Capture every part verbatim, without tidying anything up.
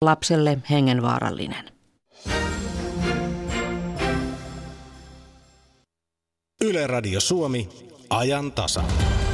lapselle hengenvaarallinen. Yle Radio Suomi, ajan tasa.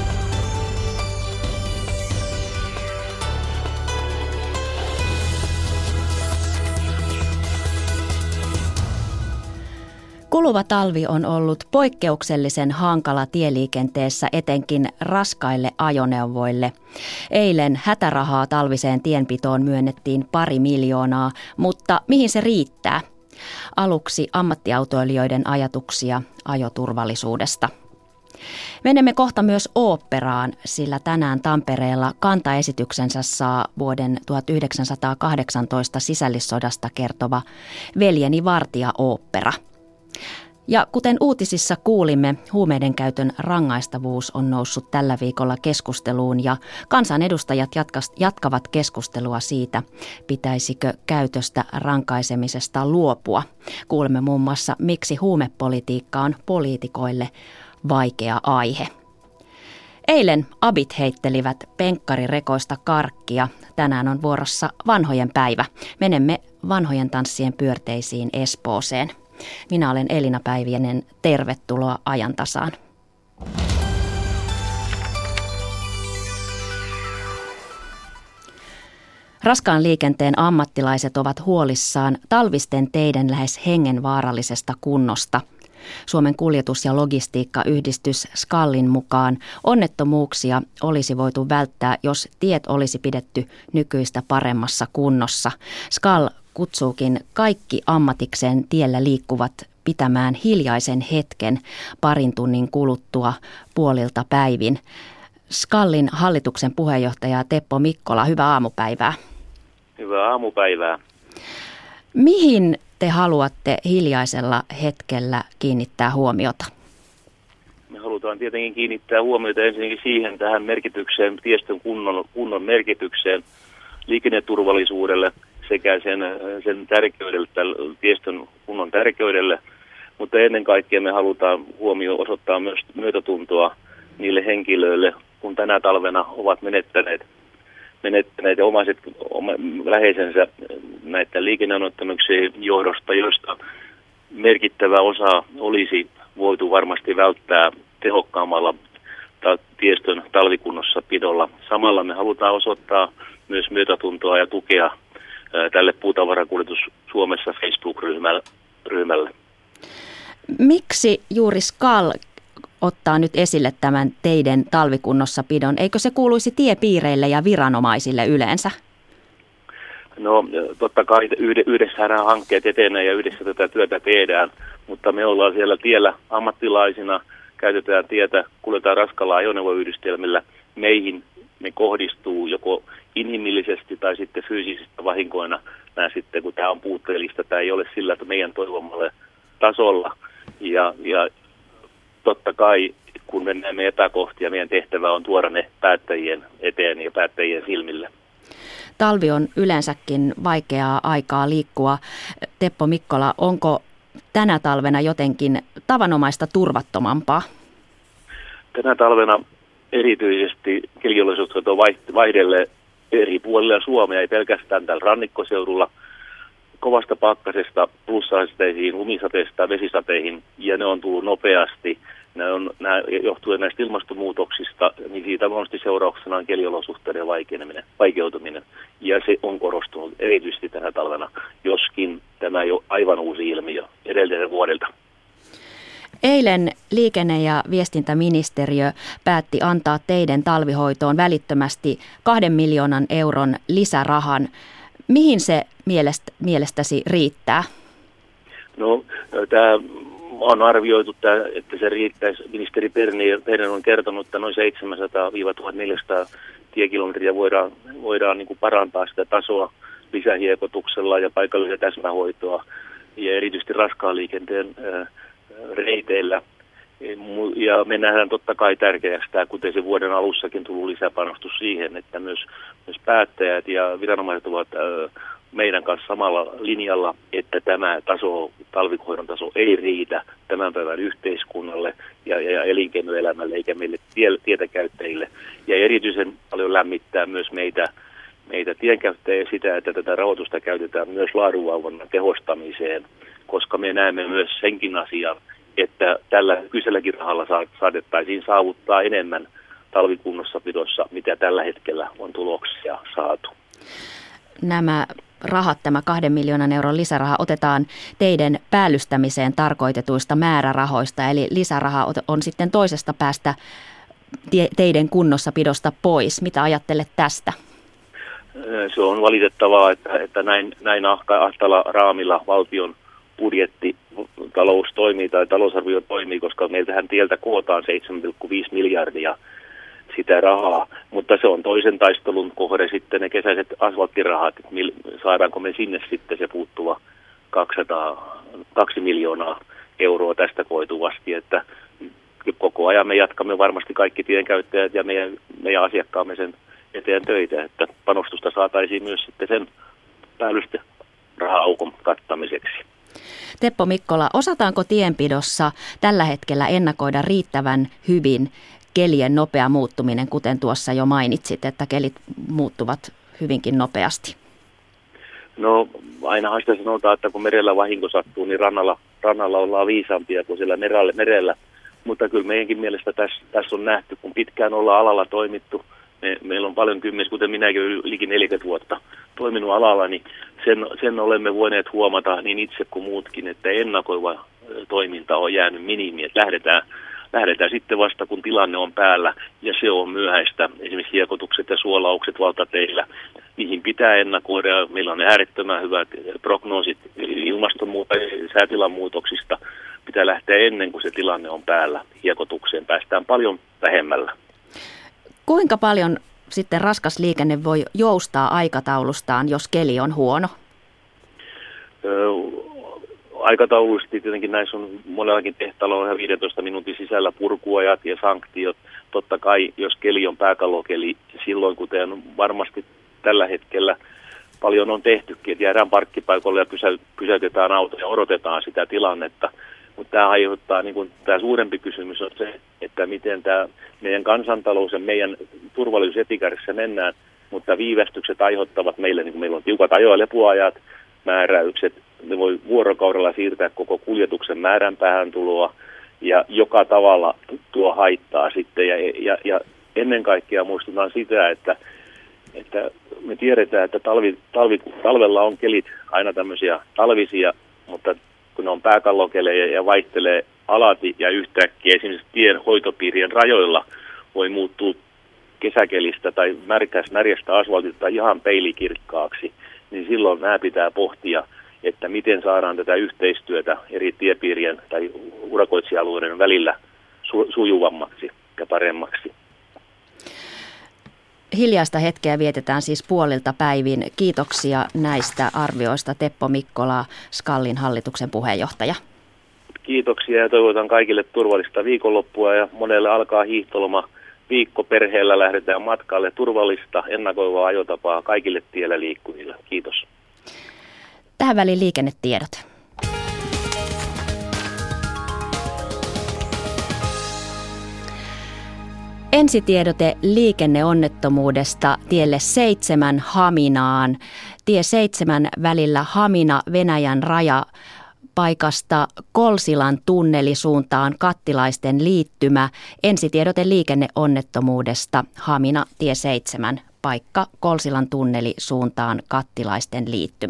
Kuluva talvi on ollut poikkeuksellisen hankala tieliikenteessä etenkin raskaille ajoneuvoille. Eilen hätärahaa talviseen tienpitoon myönnettiin pari miljoonaa, mutta mihin se riittää? Aluksi ammattiautoilijoiden ajatuksia ajoturvallisuudesta. Menemme kohta myös oopperaan, sillä tänään Tampereella kantaesityksensä saa vuoden tuhatyhdeksänsataakahdeksantoista sisällissodasta kertova Veljeni Vartija -ooppera. Ja kuten uutisissa kuulimme, huumeiden käytön rangaistavuus on noussut tällä viikolla keskusteluun ja kansanedustajat jatkavat keskustelua siitä, pitäisikö käytöstä rankaisemisesta luopua. Kuulemme muun muassa, miksi huumepolitiikka on poliitikoille vaikea aihe. Eilen abit heittelivät penkkarirekoista karkkia. Tänään on vuorossa vanhojen päivä. Menemme vanhojen tanssien pyörteisiin Espooseen. Minä olen Elina Päiviäinen. Tervetuloa ajantasaan. Raskaan liikenteen ammattilaiset ovat huolissaan talvisten teiden lähes hengenvaarallisesta kunnosta. Suomen kuljetus- ja logistiikkayhdistys SKALin mukaan onnettomuuksia olisi voitu välttää, jos tiet olisi pidetty nykyistä paremmassa kunnossa. SKAL kutsuukin kaikki ammatikseen tiellä liikkuvat pitämään hiljaisen hetken parin tunnin kuluttua puolilta päivin. SKALin hallituksen puheenjohtaja Teppo Mikkola, hyvää aamupäivää. Hyvää aamupäivää. Mihin te haluatte hiljaisella hetkellä kiinnittää huomiota? Me halutaan tietenkin kiinnittää huomiota ensinnäkin siihen tähän merkitykseen, tiestön kunnon, kunnon merkitykseen, liikenneturvallisuudelle sekä sen, sen tärkeydelle, tiestön kunnon tärkeydelle, mutta ennen kaikkea me halutaan huomioon osoittaa myös myötätuntoa niille henkilöille, kun tänä talvena ovat menettäneet, menettäneet ja omaiset oma, läheisensä näitä liikenneonnettomuuksien johdosta, joista merkittävä osa olisi voitu varmasti välttää tehokkaammalla ta- tiestön talvikunnossa pidolla. Samalla me halutaan osoittaa myös myötätuntoa ja tukea ää, tälle Puutavarakuljetus Suomessa Facebook-ryhmälle. Miksi juuri SKAL ottaa nyt esille tämän teiden talvikunnossapidon? Eikö se kuuluisi tiepiireille ja viranomaisille yleensä? No totta kai yhdessä nämä hankkeet etenee ja yhdessä tätä työtä tehdään, mutta me ollaan siellä tiellä ammattilaisina, käytetään tietä, kuljetaan raskalla ajoneuvoyhdistelmillä. Meihin ne kohdistuu joko inhimillisesti tai sitten fyysisesti vahinkoina. Nämä sitten, kun tämä on puutteellista, tämä ei ole sillä, että meidän toivomalle tasolla. Ja, ja totta kai, kun me näemme epäkohtia, meidän tehtävä on tuoda ne päättäjien eteen ja päättäjien silmille. Talvi on yleensäkin vaikeaa aikaa liikkua. Teppo Mikkola, onko tänä talvena jotenkin tavanomaista turvattomampaa? Tänä talvena erityisesti keliolosuhteet on vaihdelleet eri puolilla Suomea, ei pelkästään täällä rannikkoseudulla, kovasta pakkasesta plussasteihin, lumisateista vesisateihin, ja ne on tullut nopeasti. Ne on, nämä, johtuen näistä ilmastonmuutoksista, niin siitä luonnollisesti seurauksena on keliolosuhteiden vaikeutuminen. Ja se on korostunut erityisesti tänä talvena, joskin tämä ei ole aivan uusi ilmiö edelliseltä vuodelta. Eilen liikenne- ja viestintäministeriö päätti antaa teiden talvihoitoon välittömästi kahden miljoonan euron lisärahan. Mihin se mielestä, mielestäsi riittää? No, tämä on arvioitu, että se riittäisi. Ministeri Berner on kertonut, että noin seitsemänsataa tuhatneljäsataa tiekilometriä voidaan, voidaan niin kuin parantaa sitä tasoa lisähiekotuksella ja paikallisella täsmähoitoa ja erityisesti raskaan liikenteen ää, reiteillä. Ja me nähdään totta kai tärkeäksi tämä, kuten se vuoden alussakin tullut lisäpanostus siihen, että myös, myös päättäjät ja viranomaiset ovat ää, meidän kanssa samalla linjalla, että tämä taso, talvihoidon taso ei riitä tämän päivän yhteiskunnalle ja, ja elinkeinoelämälle eikä meille tie, tietäkäyttäjille. Ja erityisen paljon lämmittää myös meitä meitä tienkäyttäjiä sitä, että tätä rahoitusta käytetään myös laadunvalvonnan tehostamiseen, koska me näemme myös senkin asian, että tällä nykyiselläkin rahalla saatettaisiin saavuttaa enemmän talvikunnossapidossa, mitä tällä hetkellä on tuloksia saatu. Nämä rahat, tämä kahden miljoonan euron lisäraha otetaan teiden päällystämiseen tarkoitetuista määrärahoista, eli lisäraha on sitten toisesta päästä teiden kunnossapidosta pois. Mitä ajattelet tästä? Se on valitettavaa, että, että näin, näin ahtaalla raamilla valtion budjetti, talous toimii tai talousarvio toimii, koska meiltähän tieltä kootaan seitsemän pilkku viisi miljardia sitä rahaa, mutta se on toisen taistelun kohde sitten ne kesäiset asfalttirahat, että mil, saadaanko me sinne sitten se puuttuva kaksi miljoonaa euroa tästä koituvasti, että koko ajan me jatkamme varmasti kaikki tienkäyttäjät ja meidän, meidän asiakkaamme sen eteen töitä, että panostusta saataisiin myös sitten sen päällyste raha-aukon kattamiseksi. Teppo Mikkola, osataanko tienpidossa tällä hetkellä ennakoida riittävän hyvin kelien nopea muuttuminen, kuten tuossa jo mainitsit, että kelit muuttuvat hyvinkin nopeasti? No ainahan sitä sanotaan, että kun merellä vahinko sattuu, niin rannalla, rannalla ollaan viisaampia kuin siellä merellä, merellä. Mutta kyllä meidänkin mielestä tässä, tässä on nähty, kun pitkään ollaan alalla toimittu, me, meillä on paljon kymmenessä, kuten minäkin ylikin neljäkymmentä vuotta toiminut alalla, niin sen, sen olemme voineet huomata niin itse kuin muutkin, että ennakoiva toiminta on jäänyt minimiin, että lähdetään, lähdetään sitten vasta kun tilanne on päällä ja se on myöhäistä. Esimerkiksi hiekotukset ja suolaukset valtateillä, niihin pitää ennakoida. Meillä on äärettömän hyvät prognoosit ilmastonmuutoksista, säätilan muutoksista. Pitää lähteä ennen kuin se tilanne on päällä hiekotukseen. Päästään paljon vähemmällä. Kuinka paljon sitten raskas liikenne voi joustaa aikataulustaan, jos keli on huono? Öö, aikataulullisesti tietenkin näissä on monellakin tehtaalla ihan viidentoista minuutin sisällä purkuajat ja sanktiot. Totta kai, jos keli on pääkallokeli, silloin kuten varmasti tällä hetkellä paljon on tehtykin, että jäädään parkkipaikalle ja pysä, pysäytetään auto ja odotetaan sitä tilannetta. Mutta tämä aiheuttaa, niin kun, tämä suurempi kysymys on se, että miten tämä meidän kansantalous ja meidän turvallisuus etikärjessä mennään, mutta viivästykset aiheuttavat meille, niin kun meillä on tiukat ajo- ja lepoajat, määräykset, ne voi vuorokaudella siirtää koko kuljetuksen määränpäähän tuloa ja joka tavalla tuo haittaa sitten. Ja, ja, ja ennen kaikkea muistutan sitä, että, että me tiedetään, että talvi, talvi, talvella on kelit aina tämmöisiä talvisia, mutta kun ne on pääkallokelejä ja vaihtelee alati ja yhtäkkiä esimerkiksi tien hoitopiirien rajoilla voi muuttua kesäkelistä tai märkästä, märjästä asfaltista ihan peilikirkkaaksi, niin silloin nämä pitää pohtia, että miten saadaan tätä yhteistyötä eri tiepiirien tai urakoitsija-alueiden välillä su- sujuvammaksi ja paremmaksi. Hiljaista hetkeä vietetään siis puolilta päivin. Kiitoksia näistä arvioista, Teppo Mikkola, Skallin hallituksen puheenjohtaja. Kiitoksia ja toivotan kaikille turvallista viikonloppua ja monelle alkaa hiihtoloma viikko perheellä, lähdetään matkalle, turvallista ennakoivaa ajotapaa kaikille tiellä liikkujille. Kiitos. Tähän väliin liikennetiedot. Ensitiedote liikenneonnettomuudesta tielle seitsemän Haminaan. Tie seitsemän välillä Hamina-Venäjän raja paikasta Kolsilan tunneli suuntaan Kattilaisten liittymä. Ensitiedote liikenneonnettomuudesta Hamina tie seitsemän paikka Kolsilan tunneli suuntaan Kattilaisten liittymä.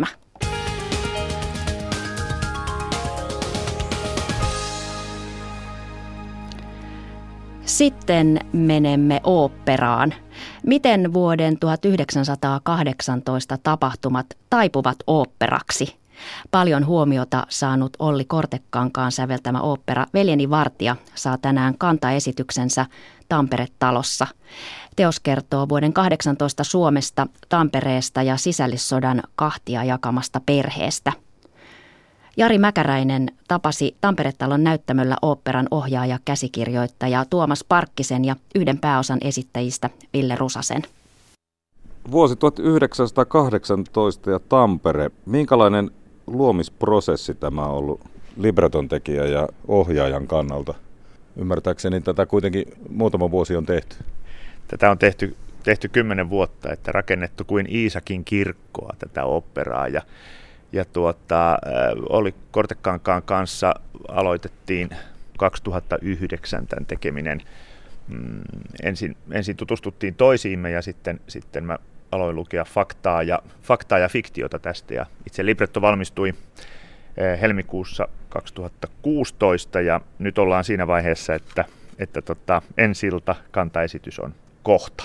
Sitten menemme oopperaan. Miten vuoden tuhatyhdeksänsataakahdeksantoista tapahtumat taipuvat oopperaksi? Paljon huomiota saanut Olli Kortekankaan säveltämä ooppera Veljeni Vartija saa tänään kantaesityksensä Tampere-talossa. Teos kertoo vuoden kahdeksantoista Suomesta, Tampereesta ja sisällissodan kahtia jakamasta perheestä. Jari Mäkäräinen tapasi Tampere-talon näyttämöllä oopperan ohjaaja, käsikirjoittaja Tuomas Parkkisen ja yhden pääosan esittäjistä Ville Rusasen. Vuosi tuhatyhdeksänsataakahdeksantoista ja Tampere. Minkälainen luomisprosessi tämä on ollut libreton tekijä ja ohjaajan kannalta? Ymmärtääkseni tätä kuitenkin muutama vuosi on tehty. Tätä on tehty tehty kymmenen vuotta, että rakennettu kuin Iisakin kirkkoa tätä oopperaa. Ja, ja tuota, oli Kortekankaan kanssa aloitettiin kaksituhattayhdeksän tämän tekeminen. Mm, ensin, ensin tutustuttiin toisiimme ja sitten, sitten mä aloin lukea faktaa ja, faktaa ja fiktiota tästä. Ja itse libretto valmistui helmikuussa kaksituhattakuusitoista ja nyt ollaan siinä vaiheessa, että, että tota, ensi-ilta kantaesitys on kohta.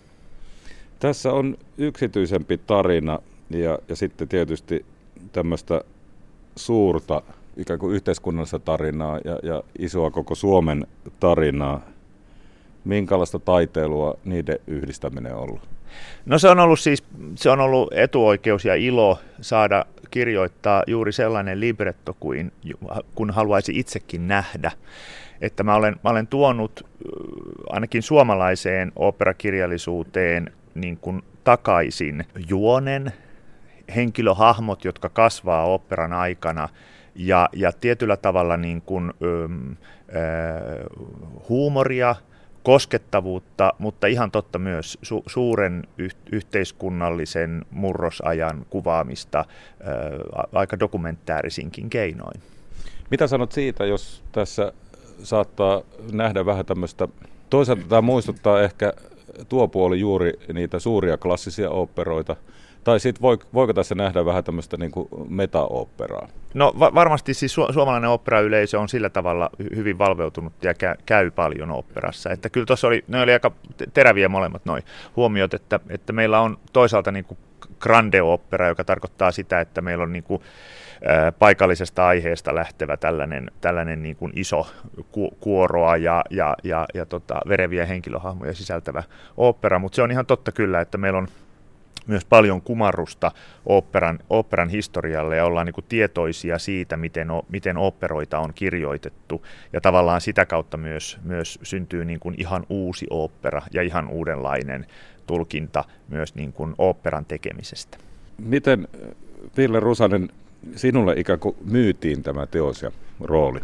Tässä on yksityisempi tarina ja, ja sitten tietysti tämmöistä suurta ikään kuin yhteiskunnallista tarinaa ja, ja isoa koko Suomen tarinaa. Minkälaista taiteilua niiden yhdistäminen on ollut? No se on ollut siis se on ollut etuoikeus ja ilo saada kirjoittaa juuri sellainen libretto kuin kun haluaisi itsekin nähdä. Että mä olen, mä olen tuonut ainakin suomalaiseen oopperakirjallisuuteen niin kuin takaisin juonen, henkilöhahmot, jotka kasvaa oopperan aikana ja, ja tietyllä tavalla niin kuin, ähm, äh, huumoria, koskettavuutta, mutta ihan totta myös su- suuren yh- yhteiskunnallisen murrosajan kuvaamista ää, aika dokumentäärisinkin keinoin. Mitä sanot siitä, jos tässä saattaa nähdä vähän tämmöistä, toisaalta tämä muistuttaa ehkä tuo puoli juuri niitä suuria klassisia oopperoita, tai sitten voiko tässä nähdä vähän tämmöistä niin kuin meta-oopperaa? No va- varmasti siis su- suomalainen oopperayleisö on sillä tavalla hyvin valveutunut ja kä- käy paljon oopperassa. Että kyllä tuossa oli, ne oli aika teräviä molemmat noi huomiot, että, että meillä on toisaalta niin kuin grande opera, joka tarkoittaa sitä, että meillä on niin kuin, ä, paikallisesta aiheesta lähtevä tällainen, tällainen niin kuin iso ku- kuoroa ja, ja, ja, ja tota, vereviä henkilöhahmoja sisältävä opera, mutta se on ihan totta kyllä, että meillä on myös paljon kumarrusta oopperan, oopperan historialle ja ollaan niin kuin tietoisia siitä, miten, miten oopperoita on kirjoitettu ja tavallaan sitä kautta myös, myös syntyy niin kuin ihan uusi ooppera ja ihan uudenlainen tulkinta myös niin kuin oopperan tekemisestä. Miten, Ville Rusanen, sinulle ikään kuin myytiin tämä teos ja rooli?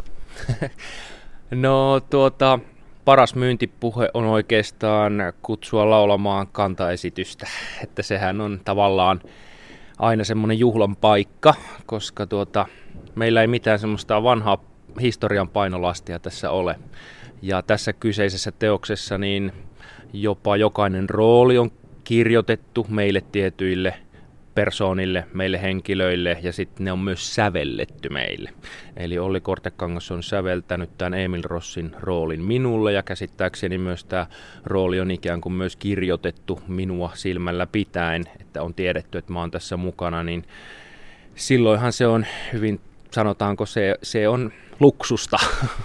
No tuota... Paras myyntipuhe on oikeastaan kutsua laulamaan kantaesitystä, että sehän on tavallaan aina semmoinen juhlan paikka, koska tuota, meillä ei mitään semmoista vanhaa historian painolastia tässä ole. Ja tässä kyseisessä teoksessa niin jopa jokainen rooli on kirjoitettu meille tietyille persoonille, meille henkilöille ja sitten ne on myös sävelletty meille. Eli Olli Kortekangas on säveltänyt tämän Emil Rossin roolin minulle ja käsittääkseni myös tämä rooli on ikään kuin myös kirjoitettu minua silmällä pitäen, että on tiedetty, että mä oon tässä mukana, niin silloinhan se on hyvin, sanotaanko se, se on luksusta.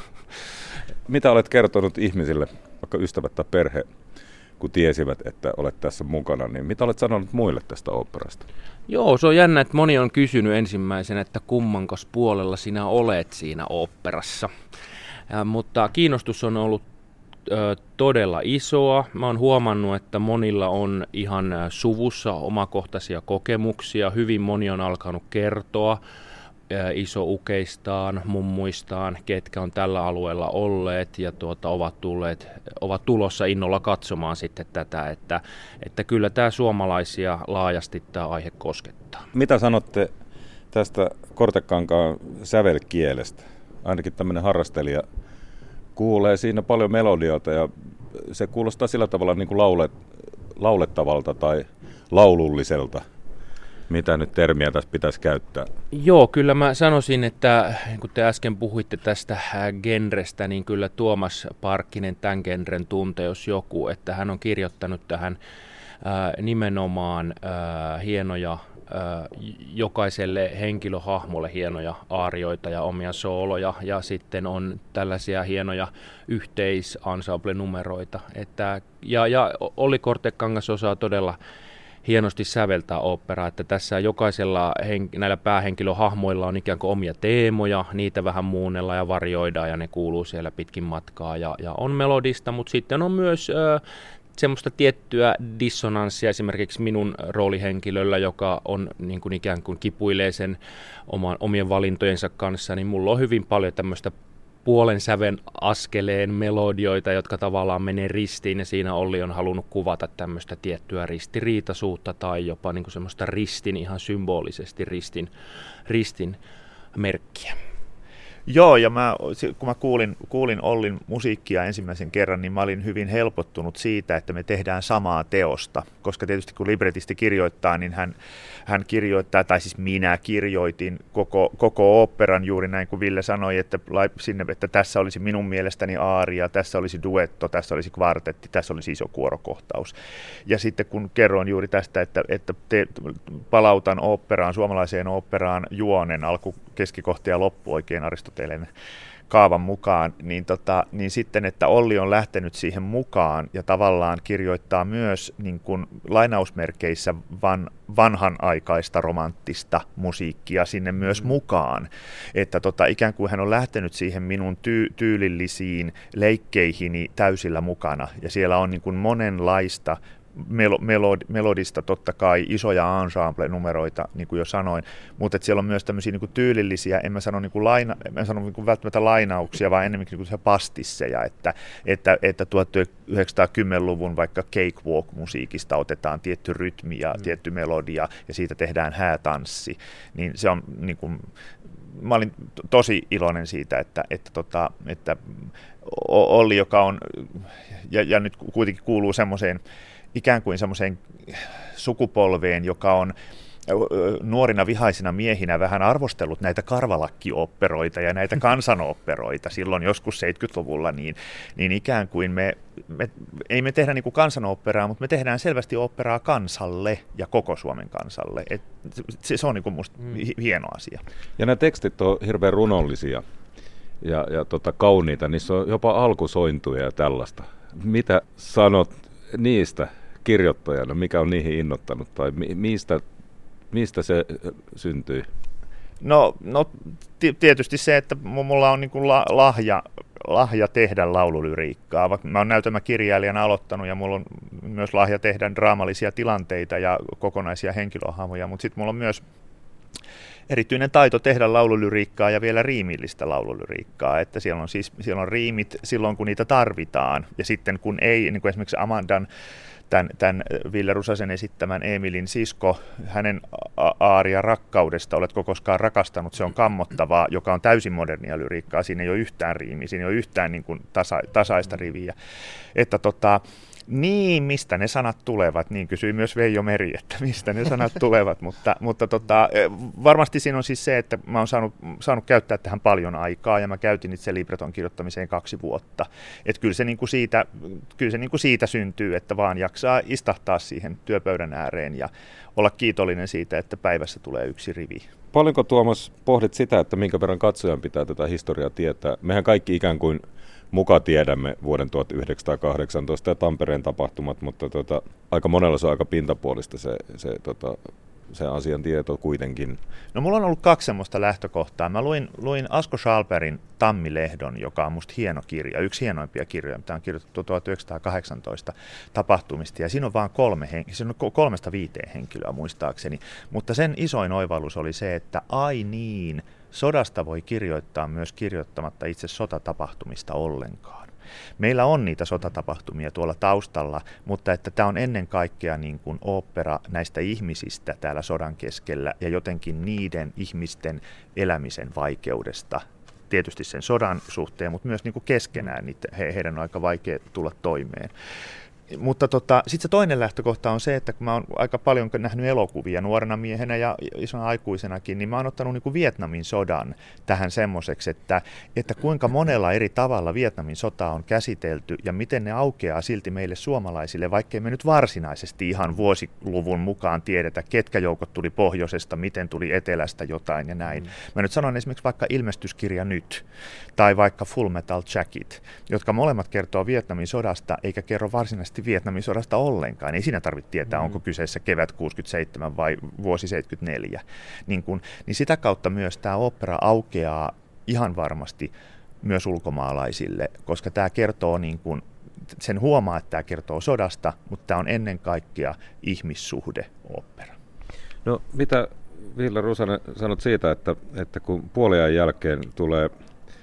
Mitä olet kertonut ihmisille, vaikka ystävät tai perhe, kun tiesivät, että olet tässä mukana, niin mitä olet sanonut muille tästä oopperasta? Joo, se on jännä, että moni on kysynyt ensimmäisenä, että kummankos puolella sinä olet siinä oopperassa. Ja, mutta kiinnostus on ollut ö, todella isoa. Mä oon huomannut, että monilla on ihan suvussa omakohtaisia kokemuksia. Hyvin moni on alkanut kertoa isoukeistaan, mummuistaan, ketkä on tällä alueella olleet ja tuota, ovat, tulleet, ovat tulossa innolla katsomaan sitten tätä, että, että kyllä tämä suomalaisia laajasti tämä aihe koskettaa. Mitä sanotte tästä Kortekankaan sävelkielestä? Ainakin tämmöinen harrastelija kuulee siinä paljon melodioita ja se kuulostaa sillä tavalla niin kuin laulet, laulettavalta tai laululliselta. Mitä nyt termiä tässä pitäisi käyttää? Joo, kyllä mä sanoisin, että kun te äsken puhuitte tästä genrestä, niin kyllä Tuomas Parkkinen tämän genren tuntee, jos joku, että hän on kirjoittanut tähän ää, nimenomaan ää, hienoja, ää, jokaiselle henkilöhahmolle hienoja aarioita ja omia sooloja, ja sitten on tällaisia hienoja yhteisansamblenumeroita. Että, ja, ja Olli Kortekangas osaa todella hienosti säveltää oopperaa, että tässä jokaisella hen, näillä päähenkilöhahmoilla on ikään kuin omia teemoja, niitä vähän muunnellaan ja varjoidaan ja ne kuuluu siellä pitkin matkaa ja, ja on melodista, mutta sitten on myös ö, semmoista tiettyä dissonanssia esimerkiksi minun roolihenkilöllä, joka on niin kuin ikään kuin kipuilee sen oman, omien valintojensa kanssa, niin mulla on hyvin paljon tämmöistä puolen säven askeleen melodioita, jotka tavallaan menee ristiin, ja siinä Olli on halunnut kuvata tämmöistä tiettyä ristiriitaisuutta tai jopa niin kuin semmoista ristin, ihan symbolisesti ristin, ristin merkkiä. Joo, ja mä, kun mä kuulin, kuulin Ollin musiikkia ensimmäisen kerran, niin mä olin hyvin helpottunut siitä, että me tehdään samaa teosta, koska tietysti kun libretisti kirjoittaa, niin hän, hän kirjoittaa, tai siis minä kirjoitin koko, koko oopperan juuri näin kuin Ville sanoi, että, sinne, että tässä olisi minun mielestäni aaria, tässä olisi duetto, tässä olisi kvartetti, tässä olisi iso kuorokohtaus. Ja sitten kun kerroin juuri tästä, että, että te, palautan oopperaan, suomalaiseen oopperaan juonen alku, keskikohta ja loppu oikein Aristoteleen kaavan mukaan, niin, tota, niin sitten, että Olli on lähtenyt siihen mukaan ja tavallaan kirjoittaa myös niin kuin lainausmerkeissä van, vanhanaikaista romanttista musiikkia sinne myös mukaan. Että tota, ikään kuin hän on lähtenyt siihen minun ty- tyylillisiin leikkeihini täysillä mukana, ja siellä on niin kuin monenlaista Melod, melodista totta kai, isoja ensemble-numeroita, niin kuin jo sanoin, mutta että siellä on myös tämmöisiä niin kuin tyylillisiä, en mä sano, niin kuin laina, en mä sano niin kuin välttämättä lainauksia, vaan enemmänkin niin kuin pastisseja, että, että, että tuhatyhdeksänsataakymmenluvun vaikka cakewalk-musiikista otetaan tietty rytmi ja mm. tietty melodia, ja siitä tehdään häätanssi, niin se on niin kuin, mä olin tosi iloinen siitä, että, että, tota, että Olli, joka on, ja, ja nyt kuitenkin kuuluu semmoiseen, ikään kuin semmoiseen sukupolveen, joka on nuorina vihaisina miehinä vähän arvostellut näitä karvalakkiopperoita ja näitä kansanoopperoita silloin joskus seitsemänkymmentäluvulla, niin, niin ikään kuin me, me, ei me tehdä niin kuin kansanoopperaa, mutta me tehdään selvästi oopperaa kansalle ja koko Suomen kansalle. Et se, se on niin kuin musta mm. hieno asia. Ja nämä tekstit on hirveän runollisia ja, ja tota, kauniita, niissä on jopa alkusointuja ja tällaista. Mitä sanot niistä kirjoittajana, mikä on niihin innottanut, tai mi- mistä, mistä se syntyi? No, no tietysti se, että mulla on niin kuin la- lahja, lahja tehdä laululyriikkaa. Mä oon näytelmäkirjailijana aloittanut, ja mulla on myös lahja tehdä draamallisia tilanteita ja kokonaisia henkilöhahmoja, mutta sitten mulla on myös erityinen taito tehdä laululyriikkaa ja vielä riimillistä laululyriikkaa, että siellä on siis siellä on riimit silloin, kun niitä tarvitaan, ja sitten kun ei, niin kuin esimerkiksi Amandan, tämän, tämän Ville Rusasen esittämän Emilin sisko, hänen aaria rakkaudesta, oletko koskaan rakastanut, se on kammottavaa, joka on täysin modernia lyriikkaa, siinä ei ole yhtään riimiä, siinä ei ole yhtään niin kuin tasa, tasaista riviä, että tota, niin, mistä ne sanat tulevat, niin kysyi myös Veijo Meri, että mistä ne sanat tulevat, mutta, mutta tota, varmasti siinä on siis se, että mä oon saanut, saanut käyttää tähän paljon aikaa, ja mä käytin itse libreton kirjoittamiseen kaksi vuotta, että kyllä se, niin kuin siitä, kyllä se niin kuin siitä syntyy, että vaan jaksaa istahtaa siihen työpöydän ääreen ja olla kiitollinen siitä, että päivässä tulee yksi rivi. Paljonko, Tuomas, pohdit sitä, että minkä verran katsojan pitää tätä historiaa tietää? Mehän kaikki ikään kuin muka tiedämme vuoden tuhatyhdeksänsataakahdeksantoista ja Tampereen tapahtumat, mutta tota, aika monella se on aika pintapuolista se, se, tota, se asian tieto kuitenkin. No mulla on ollut kaksi semmoista lähtökohtaa. Mä luin, luin Asko Schalbergin Tammilehdon, joka on musta hieno kirja, yksi hienoimpia kirjoja, mitä on kirjoitettu tuhatyhdeksänsataakahdeksantoista tapahtumista, ja siinä on vain kolme hen- siinä on kolmesta viiteen henkilöä muistaakseni, mutta sen isoin oivallus oli se, että ai niin, sodasta voi kirjoittaa myös kirjoittamatta itse sotatapahtumista ollenkaan. Meillä on niitä sotatapahtumia tuolla taustalla, mutta että tämä on ennen kaikkea niin kuin ooppera näistä ihmisistä täällä sodan keskellä ja jotenkin niiden ihmisten elämisen vaikeudesta. Tietysti sen sodan suhteen, mutta myös niin kuin keskenään niitä, he, heidän on aika vaikea tulla toimeen. Mutta tota, sitten se toinen lähtökohta on se, että kun mä oon aika paljon nähnyt elokuvia nuorena miehenä ja isona aikuisenakin, niin mä oon ottanut niin kuin Vietnamin sodan tähän semmoiseksi, että, että kuinka monella eri tavalla Vietnamin sota on käsitelty ja miten ne aukeaa silti meille suomalaisille, vaikkei me nyt varsinaisesti ihan vuosiluvun mukaan tiedetä, ketkä joukot tuli pohjoisesta, miten tuli etelästä jotain ja näin. Mm. Mä nyt sanon esimerkiksi vaikka Ilmestyskirja Nyt tai vaikka Full Metal Jacket, jotka molemmat kertoo Vietnamin sodasta eikä kerro varsinaisesti Vietnamin sodasta ollenkaan. Ei siinä tarvitse tietää, mm. onko kyseessä kevät kuusikymmentäseitsemän vai vuosi seitsemänkymmentäneljä. Niin, kun, niin sitä kautta myös tämä opera aukeaa ihan varmasti myös ulkomaalaisille, koska tämä kertoo, niin kun, sen huomaa, että tämä kertoo sodasta, mutta tämä on ennen kaikkea ihmissuhde-opera. No mitä Ville Rusanen sanot siitä, että, että kun puoliajan jälkeen tulee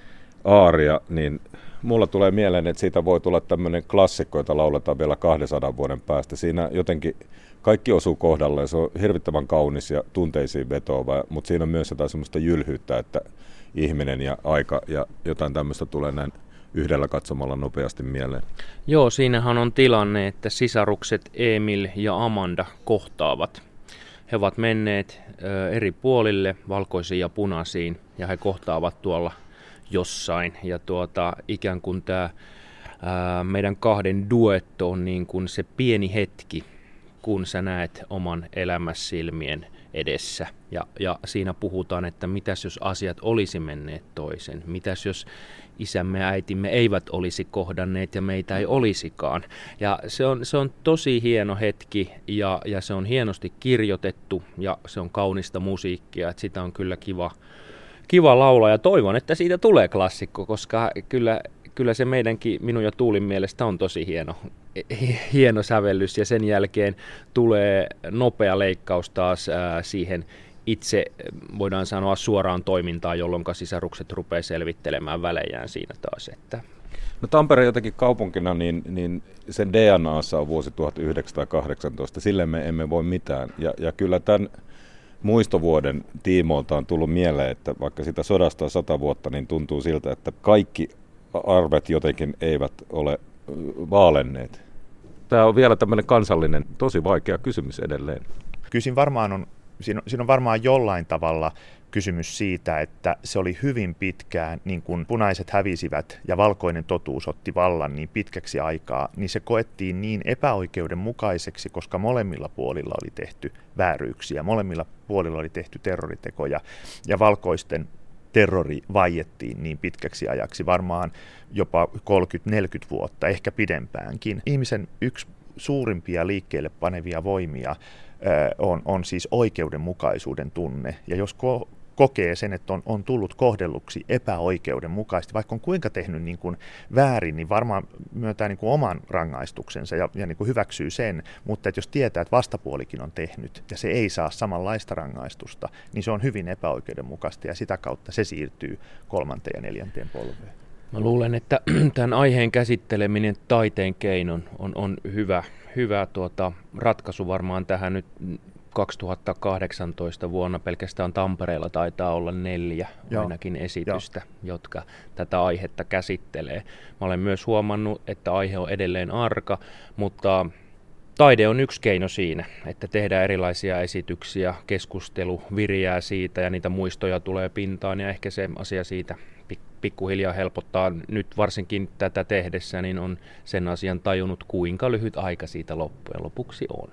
aaria, niin mulla tulee mieleen, että siitä voi tulla tämmöinen klassikko, jota lauletaan vielä kahdensadan vuoden päästä. Siinä jotenkin kaikki osuu kohdalleen, se on hirvittävän kaunis ja tunteisiin vetoava, mutta siinä on myös jotain semmoista jylhyyttä, että ihminen ja aika ja jotain tämmöistä tulee näin yhdellä katsomalla nopeasti mieleen. Joo, siinähän on tilanne, että sisarukset Emil ja Amanda kohtaavat. He ovat menneet ö, eri puolille, valkoisiin ja punaisiin, ja he kohtaavat tuolla jossain. Ja tuota, ikään kuin tämä ää, meidän kahden duetto on niin kuin se pieni hetki, kun sä näet oman elämäsi silmien edessä. Ja, ja siinä puhutaan, että mitäs jos asiat olisi menneet toisen, mitäs jos isämme ja äitimme eivät olisi kohdanneet ja meitä ei olisikaan. Ja se on, se on tosi hieno hetki ja, ja se on hienosti kirjoitettu ja se on kaunista musiikkia, että sitä on kyllä kiva, kiva laulaa ja toivon, että siitä tulee klassikko, koska kyllä, kyllä se meidänkin, minun ja Tuulin mielestä on tosi hieno, hieno sävellys ja sen jälkeen tulee nopea leikkaus taas ää, siihen itse voidaan sanoa suoraan toimintaan, jolloin sisarukset rupeaa selvittelemään välejään siinä taas. Että. No Tampere jotenkin kaupunkina, niin, niin sen D N A:ssa on vuosi tuhatyhdeksänsataakahdeksantoista, sille me emme voi mitään. Ja, ja kyllä tämän muistovuoden tiimoilta on tullut mieleen, että vaikka sitä sodasta on sata vuotta, niin tuntuu siltä, että kaikki arvet jotenkin eivät ole vaalenneet. Tämä on vielä tämmöinen kansallinen, tosi vaikea kysymys edelleen. Kyllä siinä varmaan on, siinä on, siinä on varmaan jollain tavalla kysymys siitä, että se oli hyvin pitkään, niin kun punaiset hävisivät ja valkoinen totuus otti vallan niin pitkäksi aikaa, niin se koettiin niin epäoikeudenmukaiseksi, koska molemmilla puolilla oli tehty vääryyksiä, molemmilla puolilla oli tehty terroritekoja ja valkoisten terrori vaiettiin niin pitkäksi ajaksi, varmaan jopa kolmekymmentä neljäkymmentä vuotta, ehkä pidempäänkin. Ihmisen yksi suurimpia liikkeelle panevia voimia on, on siis oikeudenmukaisuuden tunne. Ja jos ko- kokee sen, että on, on tullut kohdelluksi epäoikeudenmukaisesti, vaikka on kuinka tehnyt niin kuin väärin, niin varmaan myöntää niin kuin oman rangaistuksensa ja, ja niin kuin hyväksyy sen. Mutta että jos tietää, että vastapuolikin on tehnyt ja se ei saa samanlaista rangaistusta, niin se on hyvin epäoikeudenmukaista ja sitä kautta se siirtyy kolmanteen ja neljänteen polveen. Mä luulen, että tämän aiheen käsitteleminen taiteen keinon on, on hyvä, hyvä tuota, ratkaisu varmaan tähän nyt kaksituhattakahdeksantoista vuonna. Pelkästään Tampereella taitaa olla neljä Joo. ainakin esitystä, Joo. jotka tätä aihetta käsittelee. Mä olen myös huomannut, että aihe on edelleen arka, mutta taide on yksi keino siinä, että tehdään erilaisia esityksiä, keskustelu viriää siitä ja niitä muistoja tulee pintaan ja ehkä se asia siitä pikkuhiljaa helpottaa. Nyt varsinkin tätä tehdessä, niin on sen asian tajunnut, kuinka lyhyt aika siitä loppujen lopuksi on.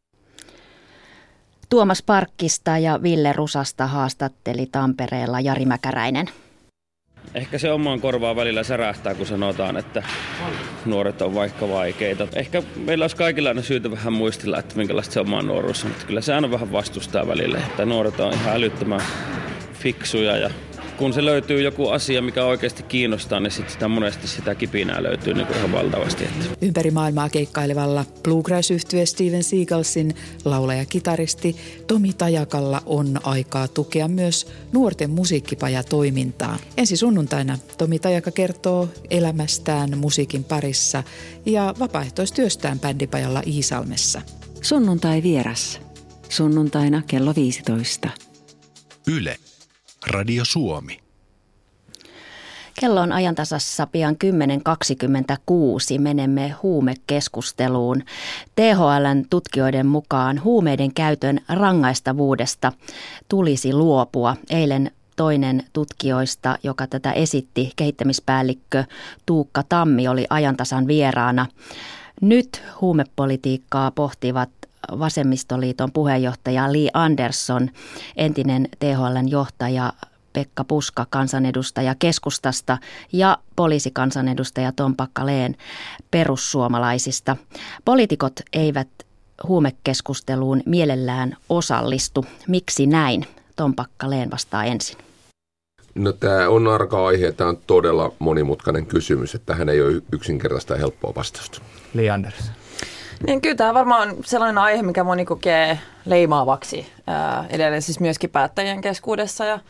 Tuomas Parkkista ja Ville Rusasta haastatteli Tampereella Jari Mäkäräinen. Ehkä se omaan korvaan välillä särähtää, kun sanotaan, että nuoret on vaikka vaikeita. Ehkä meillä olisi kaikilla aina syytä vähän muistella, että minkälaista se oma nuoruus on. Että kyllä se aina vähän vastustaa välillä, että nuoret on ihan älyttömän fiksuja ja kun se löytyy joku asia, mikä oikeasti kiinnostaa, niin sit sitä monesti sitä kipinää löytyy niin kuin ihan valtavasti. Että. Ympäri maailmaa keikkailevalla bluegrass-yhtye Steven Seagalsin laulaja-kitaristi Tomi Tajakalla on aikaa tukea myös nuorten musiikkipajatoimintaa. Ensi sunnuntaina Tomi Tajaka kertoo elämästään musiikin parissa ja vapaaehtoistyöstään bändipajalla Iisalmessa. Sunnuntai vieras. Sunnuntaina kello viisitoista. Yle. Radio Suomi. Kello on ajantasassa pian kymmenen kaksikymmentäkuusi. Menemme huumekeskusteluun. T H L:n tutkijoiden mukaan huumeiden käytön rangaistavuudesta tulisi luopua. Eilen toinen tutkijoista, joka tätä esitti, kehittämispäällikkö Tuukka Tammi, oli ajantasan vieraana. Nyt huumepolitiikkaa pohtivat Vasemmistoliiton puheenjohtaja Li Andersson, entinen T H L:n johtaja Pekka Puska, kansanedustaja keskustasta ja poliisikansanedustaja Tom Packalén perussuomalaisista. Poliitikot eivät huumekeskusteluun mielellään osallistu. Miksi näin? Tom Packalén vastaa ensin. No tämä on arka aihe, tämä on todella monimutkainen kysymys, että tähän ei ole yksinkertaista ja helppoa vastausta. Li Andersson. Niin kyllä tämä varmaan on sellainen aihe, mikä moni kokee leimaavaksi ää, edelleen siis myöskin päättäjien keskuudessa ja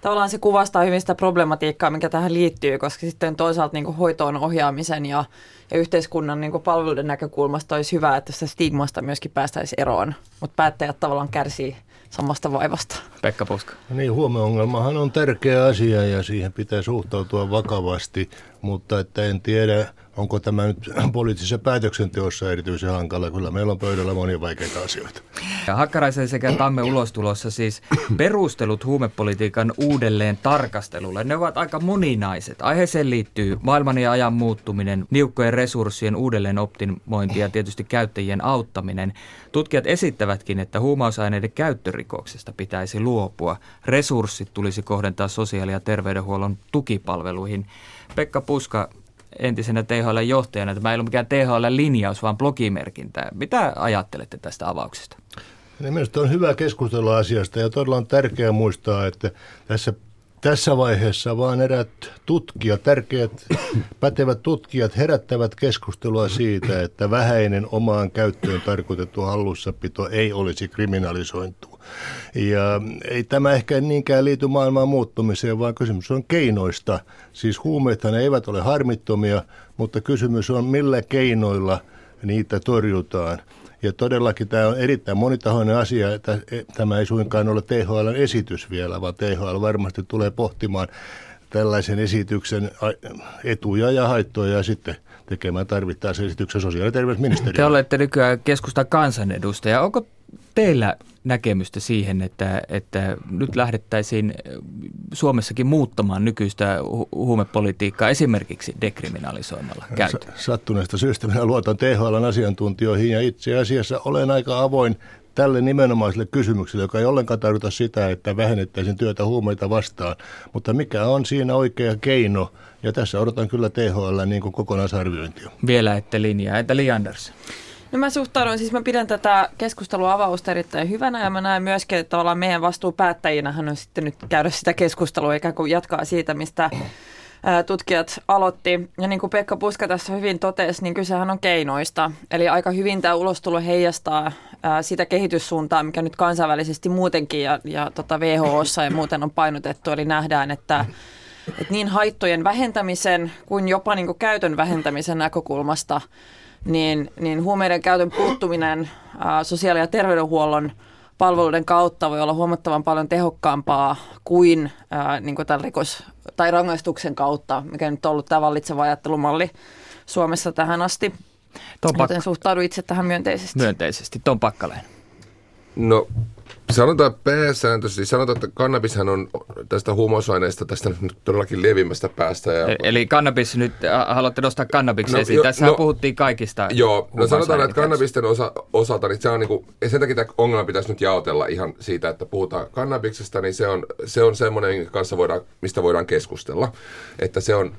tavallaan se kuvastaa hyvin sitä problematiikkaa, mikä tähän liittyy, koska sitten toisaalta niin kuin hoitoon ohjaamisen ja, ja yhteiskunnan niin kuin palveluiden näkökulmasta olisi hyvä, että sitä stigmasta myöskin päästäisiin eroon, mutta päättäjät tavallaan kärsii samasta vaivasta. Pekka Puska. No niin, huumeongelmahan on tärkeä asia ja siihen pitää suhtautua vakavasti, mutta että en tiedä, onko tämä nyt poliittisessa päätöksenteossa erityisen hankala. Kyllä meillä on pöydällä monia vaikeita asioita. Hakkaraisen sekä Tamme ulostulossa siis perustelut huumepolitiikan uudelleen tarkastelulle, ne ovat aika moninaiset. Aiheeseen liittyy maailman ja ajan muuttuminen, niukkojen resurssien uudelleen optimointi ja tietysti käyttäjien auttaminen. Tutkijat esittävätkin, että huumausaineiden käyttörikoksesta pitäisi luopua. Resurssit tulisi kohdentaa sosiaali- ja terveydenhuollon tukipalveluihin. Pekka Puska, entisenä T H L-johtajana, tämä ei ole mikään T H L-linjaus, vaan blogimerkintä. Mitä ajattelette tästä avauksesta? Mielestäni on hyvä keskustella asiasta ja todella on tärkeää muistaa, että tässä, tässä vaiheessa vaan eräät tutkijat, tärkeät pätevät tutkijat herättävät keskustelua siitä, että vähäinen omaan käyttöön tarkoitettu hallussapito ei olisi kriminalisointu. Ja ei tämä ehkä niinkään liity maailman muuttumiseen, vaan kysymys on keinoista. Siis huumeethan eivät ole harmittomia, mutta kysymys on millä keinoilla niitä torjutaan. Ja todellakin tämä on erittäin monitahoinen asia, että tämä ei suinkaan ole T H L:n esitys vielä, vaan T H L varmasti tulee pohtimaan tällaisen esityksen etuja ja haittoja ja sitten tekemään tarvittaessa esityksen sosiaali- ja terveysministeriöön. Te olette nykyään keskustan kansanedustaja. Onko teillä näkemystä siihen, että, että nyt lähdettäisiin Suomessakin muuttamaan nykyistä hu- huumepolitiikkaa esimerkiksi dekriminalisoimalla käyttöä? Sattuneesta syystä minä luotan T H L:n asiantuntijoihin ja itse asiassa olen aika avoin tälle nimenomaiselle kysymykselle, joka ei ollenkaan tarkoita sitä, että vähennettäisiin työtä huumeita vastaan, mutta mikä on siinä oikea keino, ja tässä odotan kyllä T H L niin kuin kokonaisarviointia. Vielä ette linjaa, entä Li Andersson? No mä suhtaudun, siis mä pidän tätä keskustelua avausta erittäin hyvänä ja mä näen myöskin, että tavallaan meidän vastuu päättäjinähän on sitten nyt käydä sitä keskustelua ikään kuin jatkaa siitä, mistä ää, tutkijat aloitti. Ja niin kuin Pekka Puska tässä hyvin totesi, niin kysehän on keinoista. Eli aika hyvin tämä ulostulo heijastaa ää, sitä kehityssuuntaa, mikä nyt kansainvälisesti muutenkin ja, ja tota W H O:ssa ja muuten on painotettu. Eli nähdään, että että niin haittojen vähentämisen kuin jopa niin kuin käytön vähentämisen näkökulmasta Niin, niin huumeiden käytön puuttuminen ää, sosiaali- ja terveydenhuollon palveluiden kautta voi olla huomattavan paljon tehokkaampaa kuin, ää, niin kuin tämän rikos- tai rangaistuksen kautta, mikä nyt on ollut tämä vallitseva ajattelumalli Suomessa tähän asti. Tom Joten Pak- suhtaudun itse tähän myönteisesti. Myönteisesti. Tom Pakkaleen. No sanotaan pääsääntöisesti, sanotaan, että kannabishan on tästä huumausaineesta tästä nyt todellakin levimmästä päästä. Ja Eli kannabis nyt, haluatte nostaa kannabiksen no, esiin. Tässä no, puhuttiin kaikista. Joo, no sanotaan, että kannabisten osa, osalta, niin se on niinku, sen takia tämä ongelma pitäisi nyt jaotella ihan siitä, että puhutaan kannabiksesta, niin se on, se on semmoinen, kanssa voidaan, mistä voidaan keskustella, että se on,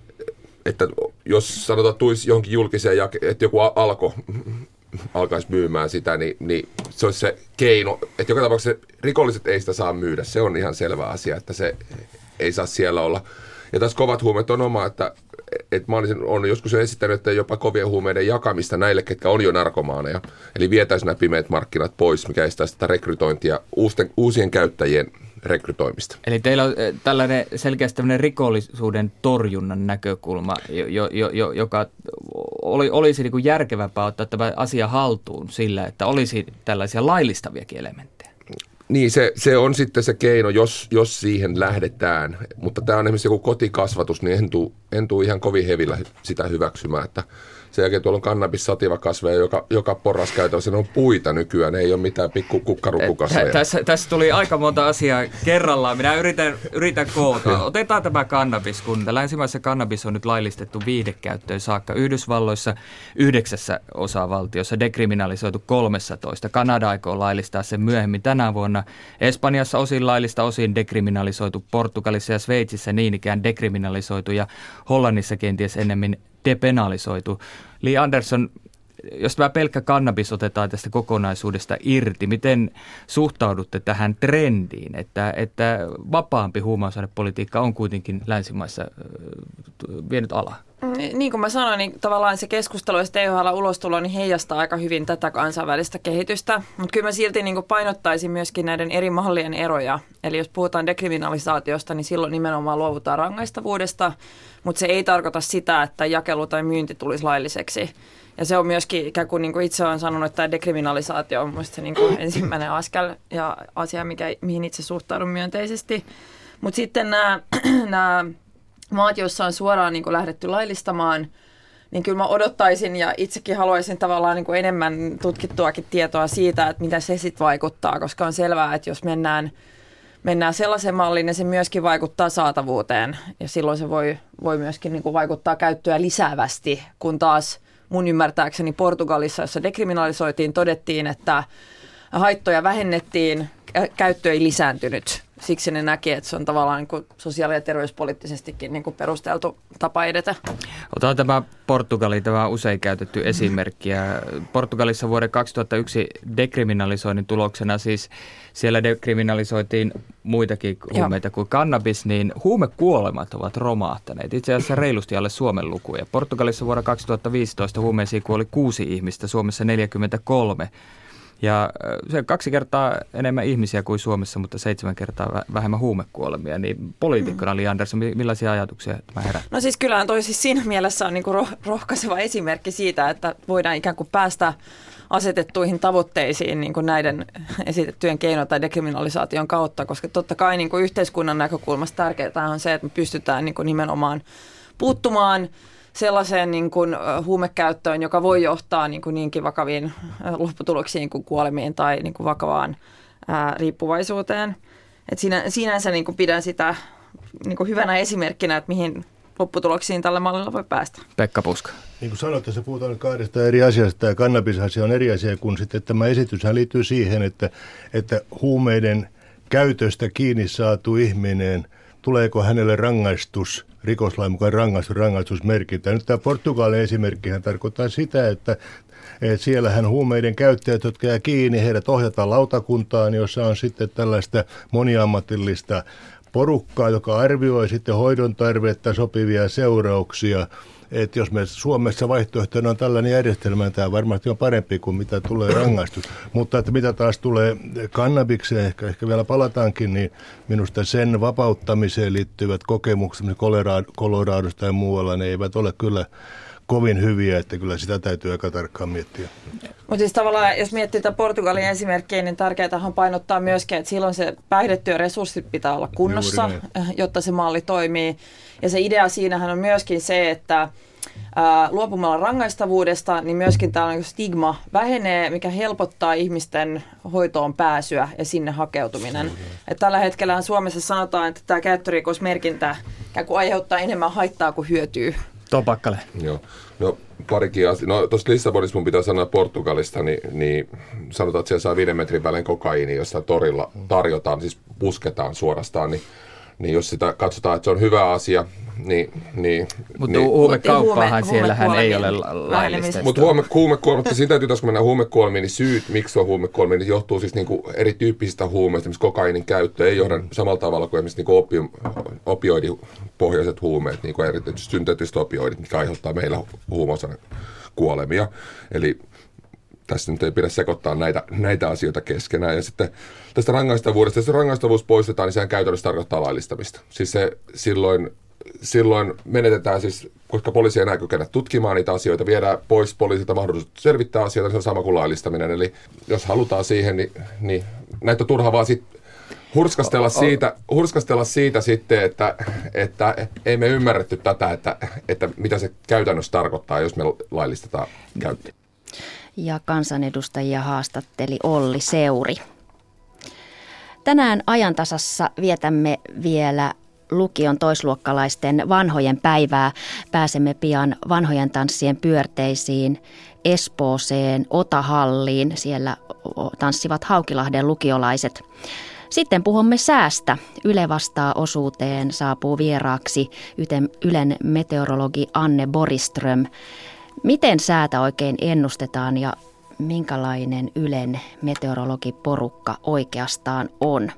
että jos sanotaan tulisi johonkin julkiseen, että joku alko alkaisi myymään sitä, niin, niin se olisi se keino, että joka tapauksessa rikolliset ei sitä saa myydä. Se on ihan selvä asia, että se ei saa siellä olla. Ja tässä kovat huumeet on oma, että, että mä olisin, olen joskus esittänyt, että jopa kovien huumeiden jakamista näille, ketkä on jo narkomaaneja. Eli vietäisi nämä pimeät markkinat pois, mikä estäisi tätä rekrytointia, uusien, uusien käyttäjien rekrytoimista. Eli teillä on tällainen selkeästi tämmöinen rikollisuuden torjunnan näkökulma, jo, jo, jo, joka oli, olisi niin kuin järkevämpää ottaa tämä asia haltuun sillä, että olisi tällaisia laillistaviakin elementtejä. Niin, se, se on sitten se keino, jos, jos siihen lähdetään. Mutta tämä on esimerkiksi joku kotikasvatus, niin en tule, en tule ihan kovin hevillä sitä hyväksymään, että sen jälkeen tuolla on kannabis-sativakasveja, joka, joka porraskäytössä on puita nykyään, ei ole mitään pikku kukkarukkukasveja. Tässä, tässä tuli aika monta asiaa kerrallaan. Minä yritän, yritän koota. Otetaan tämä kannabis, kun länsimaissa kannabis on nyt laillistettu viihdekäyttöön saakka. Yhdysvalloissa yhdeksässä osavaltiossa, dekriminalisoitu kolmessatoista. Kanada aikoo laillistaa sen myöhemmin tänä vuonna. Espanjassa osin laillista, osin dekriminalisoitu. Portugalissa ja Sveitsissä niin ikään dekriminalisoitu ja Hollannissa kenties ennemmin depenalisoitu. Li Andersson, jos tämä pelkkä kannabis otetaan tästä kokonaisuudesta irti, miten suhtaudutte tähän trendiin, että, että vapaampi huumausainepolitiikka on kuitenkin länsimaissa vienyt alaa? Niin kuin mä sanoin, niin tavallaan se keskustelu ja T H L-ulostulo niin heijastaa aika hyvin tätä kansainvälistä kehitystä, mutta kyllä mä silti niin kuin painottaisin myöskin näiden eri mallien eroja. Eli jos puhutaan dekriminalisaatiosta, niin silloin nimenomaan luovutaan rangaistavuudesta, mutta se ei tarkoita sitä, että jakelu tai myynti tulisi lailliseksi. Ja se on myöskin, ikään kuin, niin kuin itse olen sanonut, että tämä dekriminalisaatio on mielestäni se niin kuin ensimmäinen askel ja asia, mikä, mihin itse suhtaudun myönteisesti. Mutta sitten nämä, nämä maat, joissa on suoraan niin kuin lähdetty laillistamaan, niin kyllä mä odottaisin ja itsekin haluaisin tavallaan niin kuin enemmän tutkittuakin tietoa siitä, että mitä se sitten vaikuttaa, koska on selvää, että jos mennään, mennään sellaisen malliin, niin se myöskin vaikuttaa saatavuuteen ja silloin se voi, voi myöskin niin kuin vaikuttaa käyttöä lisäävästi, kun taas mun ymmärtääkseni Portugalissa, jossa dekriminalisoitiin, todettiin, että haittoja vähennettiin, käyttö ei lisääntynyt. Siksi ne näki, että se on tavallaan niin kuin sosiaali- ja terveyspoliittisestikin niin kuin perusteltu tapa edetä. Otetaan tämä Portugali, tämä usein käytetty esimerkki. Portugalissa vuoden kaksituhattayksi dekriminalisoinnin tuloksena, siis siellä dekriminalisoitiin muitakin huumeita Joo. kuin kannabis, niin huumekuolemat ovat romahtaneet. Itse asiassa reilusti alle Suomen lukuja. Portugalissa vuonna kaksituhattaviisitoista huumeisiin kuoli kuusi ihmistä, Suomessa neljäkymmentäkolme. Ja se on kaksi kertaa enemmän ihmisiä kuin Suomessa, mutta seitsemän kertaa vähemmän huumekuolemia. Niin poliitikkona, Li Andersson, millaisia ajatuksia tämä herää? No siis kyllähän toi siis siinä mielessä on niinku roh- rohkaiseva esimerkki siitä, että voidaan ikään kuin päästä asetettuihin tavoitteisiin niin kuin näiden esitettyjen keinojen tai dekriminalisaation kautta, koska totta kai niin kuin yhteiskunnan näkökulmasta tärkeää on se, että me pystytään niin kuin nimenomaan puuttumaan sellaiseen niin kuin huumekäyttöön, joka voi johtaa niin kuin niinkin vakaviin lopputuloksiin kuin kuolemiin tai niin kuin vakavaan ää, riippuvaisuuteen. Et siinä, sinänsä niin kuin pidän sitä niin kuin hyvänä esimerkkinä, että mihin lopputuloksiin tällä mallilla voi päästä. Pekka Puska. Niin kuin sanoit, tässä puhutaan nyt kahdesta eri asiasta. Tämä kannabisasia on eri asia, kun sitten tämä esityshän liittyy siihen, että, että huumeiden käytöstä kiinni saatu ihminen, tuleeko hänelle rangaistus, rikoslain mukaan rangaistus, rangaistusmerkintä. Nyt tämä Portugalin esimerkkihän tarkoittaa sitä, että, että siellähän huumeiden käyttäjät, jotka jää kiinni, heidät ohjataan lautakuntaan, jossa on sitten tällaista moniammatillista porukkaa, joka arvioi sitten hoidon tarvetta, sopivia seurauksia. Että jos me Suomessa vaihtoehtona on tällainen järjestelmä, niin tämä varmasti on parempi kuin mitä tulee rangaistus. Mutta että mitä taas tulee kannabikseen, ehkä, ehkä vielä palataankin, niin minusta sen vapauttamiseen liittyvät kokemukset Coloradosta ja muualla, ne eivät ole kyllä kovin hyviä, että kyllä sitä täytyy aika tarkkaan miettiä. Mutta siis tavallaan, jos miettii tätä Portugalin esimerkkiä, niin tärkeää on painottaa myöskin, että silloin se päihdetyön resurssit pitää olla kunnossa, jotta se malli toimii. Ja se idea siinähän on myöskin se, että ää, luopumalla rangaistavuudesta, niin myöskin tämä stigma vähenee, mikä helpottaa ihmisten hoitoon pääsyä ja sinne hakeutuminen. Et tällä hetkellä Suomessa sanotaan, että tämä käyttörikosmerkintä aiheuttaa enemmän haittaa kuin hyötyy. Topakkale. Joo. No parikin asia. No tuosta Lissabonissa mun pitää sanoa Portugalista, niin, niin sanotaan, että siellä saa viiden metrin välein kokaiini, jossa torilla tarjotaan, siis pusketaan suorastaan, niin niin jos sitä katsotaan, että se on hyvä asia, niin... niin mutta niin, huumekauppaahan huume, siellähän ei ole laillista. Mutta huume, huumekuolema, siitä täytyy taas kun mennään huumekuolemiin, niin syyt, miksi on huumekuolemiin, niin johtuu siis niinku erityyppisistä huumeista. Esimerkiksi kokainin käyttö ei johda samalla tavalla kuin esimerkiksi niinku opium, opioidipohjaiset huumeet, niin kuin erityisesti synteettiset opioidit, mikä aiheuttaa meillä huumausainekuolemia. Eli tässä nyt ei pidä sekoittaa näitä, näitä asioita keskenään. Ja sitten tästä rangaistavuudesta, jos rangaistavuus poistetaan, niin sehän käytännössä tarkoittaa laillistamista. Siis se silloin, silloin menetetään siis, koska poliisi ei enää kykene tutkimaan niitä asioita, viedään pois poliisilta mahdollisuus selvittää asioita, se on sama kuin laillistaminen. Eli jos halutaan siihen, niin, niin näitä on turha vaan sitten hurskastella siitä, hurskastella siitä sitten, että, että ei me ymmärretty tätä, että, että mitä se käytännössä tarkoittaa, jos me laillistetaan käyttö. Ja kansanedustajia haastatteli Olli Seuri. Tänään ajantasassa vietämme vielä lukion toisluokkalaisten vanhojen päivää. Pääsemme pian vanhojen tanssien pyörteisiin Espooseen, Otahalliin. Siellä tanssivat Haukilahden lukiolaiset. Sitten puhumme säästä. Yle vastaa -osuuteen saapuu vieraaksi Ylen meteorologi Anne Boriström. Miten säätä oikein ennustetaan ja minkälainen Ylen meteorologiporukka oikeastaan on?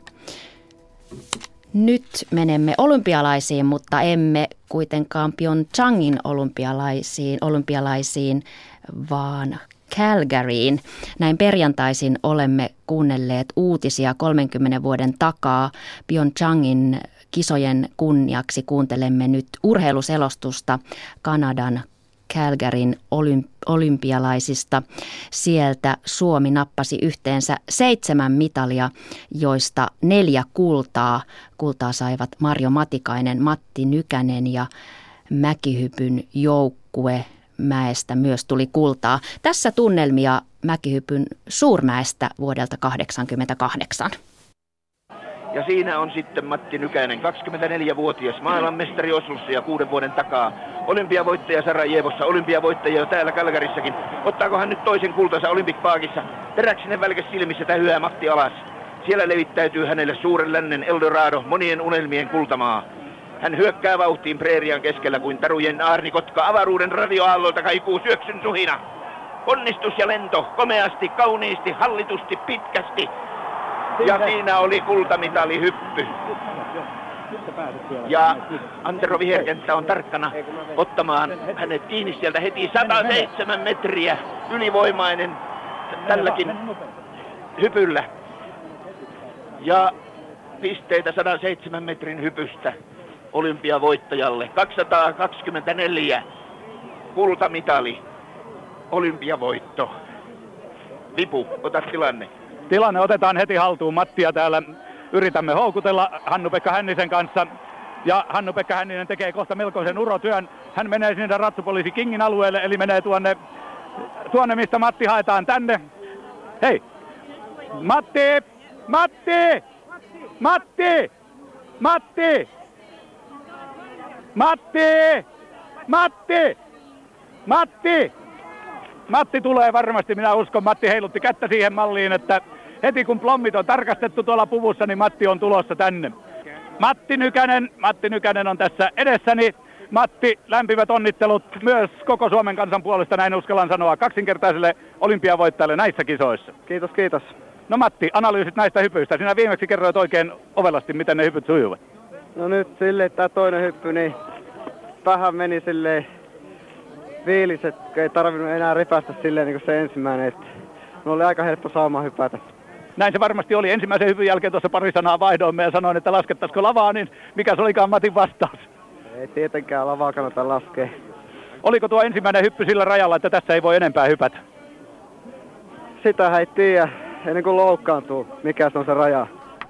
Nyt menemme olympialaisiin, mutta emme kuitenkaan Pyeongchangin olympialaisiin, olympialaisiin, vaan Calgaryin. Näin perjantaisin olemme kuunnelleet uutisia kolmenkymmenen vuoden takaa. Pyeongchangin kisojen kunniaksi kuuntelemme nyt urheiluselostusta Kanadan Calgaryn olympialaisista. Sieltä Suomi nappasi yhteensä seitsemän mitalia, joista neljä kultaa. Kultaa saivat Marjo Matikainen, Matti Nykänen ja mäkihypyn joukkue mäestä myös tuli kultaa. Tässä tunnelmia mäkihypyn suurmäestä vuodelta kahdeksankymmentäkahdeksan. Ja siinä on sitten Matti Nykänen, kaksikymmentäneljävuotias maailmanmestari Oslossa ja kuuden vuoden takaa. Olympiavoittaja Sarajevossa, olympiavoittaja täällä Calgaryssakin. Ottaako hän nyt toisen kultansa Olympic Parkissa? Teräksinen välkäs silmissä tähyää Matti alas. Siellä levittäytyy hänelle suuren lännen Eldorado, monien unelmien kultamaa. Hän hyökkää vauhtiin preerian keskellä kuin tarujen aarnikotka. Avaruuden radioaallolta kaikuu syöksyn suhina. Onnistus ja lento, komeasti, kauniisti, hallitusti, pitkästi. Ja siinä oli kultamitalihyppy. Ja Antero Viherkenttä on tarkkana ottamaan hänet kiinni sieltä heti sata seitsemän metriä. Ylivoimainen tälläkin hypyllä. Ja pisteitä sata seitsemän metrin hypystä olympiavoittajalle. kaksisataakaksikymmentäneljä kultamitali, olympiavoitto. Vipu, ota tilanne. Tilanne otetaan heti haltuun. Mattia täällä yritämme houkutella Hannu-Pekka Hännisen kanssa. Ja Hannu-Pekka Hänninen tekee kohta melkoisen urotyön. Hän menee sinne Ratsupoliisi Kingin alueelle, eli menee tuonne, tuonne mistä Matti haetaan tänne. Hei! Matti! Matti! Matti! Matti! Matti! Matti! Matti! Matti tulee varmasti, minä uskon. Matti heilutti kättä siihen malliin, että heti kun plommit on tarkastettu tuolla puvussa, niin Matti on tulossa tänne. Matti Nykänen, Matti Nykänen on tässä edessäni. Matti, lämpimät onnittelut myös koko Suomen kansan puolesta, näin uskallan sanoa, kaksinkertaiselle olympiavoittajalle näissä kisoissa. Kiitos, kiitos. No Matti, analyysit näistä hypyistä. Sinä viimeksi kerroit oikein ovelasti, miten ne hypyt sujuvat. No nyt silleen, tämä toinen hyppy, niin vähän meni silleen fiilis, että ei tarvinnut enää ripästä silleen niin kuin se ensimmäinen. Että me oli aika helppo saamaan hypätä. Näin se varmasti oli. Ensimmäisen hypyn jälkeen tuossa pari sanaa vaihdoimme ja sanoin, että laskettaisiko lavaa, niin mikä se olikaan Matin vastaus? Ei tietenkään lavaa kannata laskea. Oliko tuo ensimmäinen hyppy sillä rajalla, että tässä ei voi enempää hypätä? Sitähän ei tiedä ennen kuin loukkaantuu, mikä se on se raja.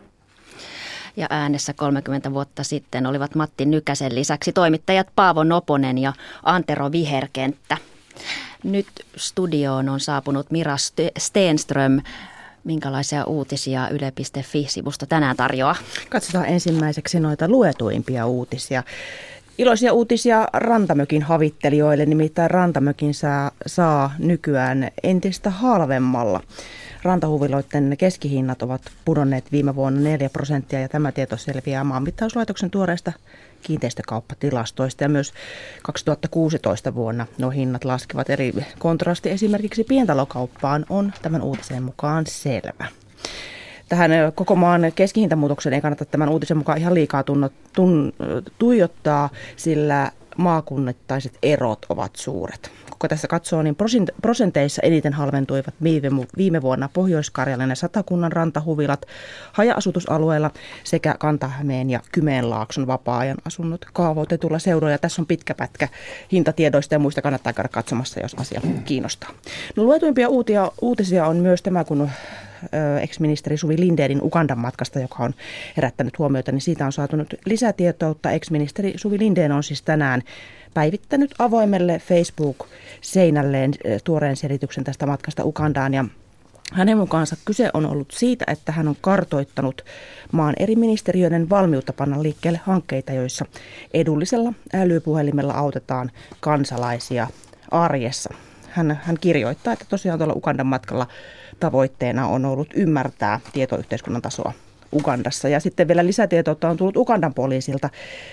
Ja äänessä kolmekymmentä vuotta sitten olivat Matti Nykäsen lisäksi toimittajat Paavo Noponen ja Antero Viherkenttä. Nyt studioon on saapunut Mira Stenström. Minkälaisia uutisia Yle piste fi-sivusto tänään tarjoaa? Katsotaan ensimmäiseksi noita luetuimpia uutisia. Iloisia uutisia Rantamökin havittelijoille, nimittäin Rantamökin saa, saa nykyään entistä halvemmalla. Rantahuviloiden keskihinnat ovat pudonneet viime vuonna neljä prosenttia ja tämä tieto selviää Maanmittauslaitoksen tuoreista kiinteistökauppatilastoista ja myös kaksituhattakuusitoista vuonna nuo hinnat laskevat. Eli kontrasti esimerkiksi pientalokauppaan on tämän uutisen mukaan selvä. Tähän koko maan keskihintamuutokseen ei kannata tämän uutisen mukaan ihan liikaa tunnot, tun, tuijottaa, sillä maakunnittaiset erot ovat suuret. Kun tässä katsoo, niin prosenteissa eniten halventuivat viime vuonna Pohjois-Karjalan ja Satakunnan rantahuvilat haja-asutusalueella sekä Kanta-Hämeen ja Kymenlaakson vapaa-ajan asunnot kaavoitetulla seuduilla. Tässä on pitkä pätkä hintatiedoista ja muista kannattaa käydä katsomassa, jos asia kiinnostaa. No, luetuimpia uutia, uutisia on myös tämä, kun ex-ministeri Suvi Lindénin Ugandan matkasta, joka on herättänyt huomiota, niin siitä on saatu nyt lisätietoutta. Ex-ministeri Suvi Lindén on siis tänään päivittänyt avoimelle Facebook-seinälleen tuoreen selityksen tästä matkasta Ugandaan. Ja hänen mukaansa kyse on ollut siitä, että hän on kartoittanut maan eri ministeriöiden valmiutta panna liikkeelle hankkeita, joissa edullisella älypuhelimella autetaan kansalaisia arjessa. Hän, hän kirjoittaa, että tosiaan tuolla Ugandan matkalla tavoitteena on ollut ymmärtää tietoyhteiskunnan tasoa Ugandassa. Ja sitten vielä lisätietoutta on tullut Ugandan poliisilta.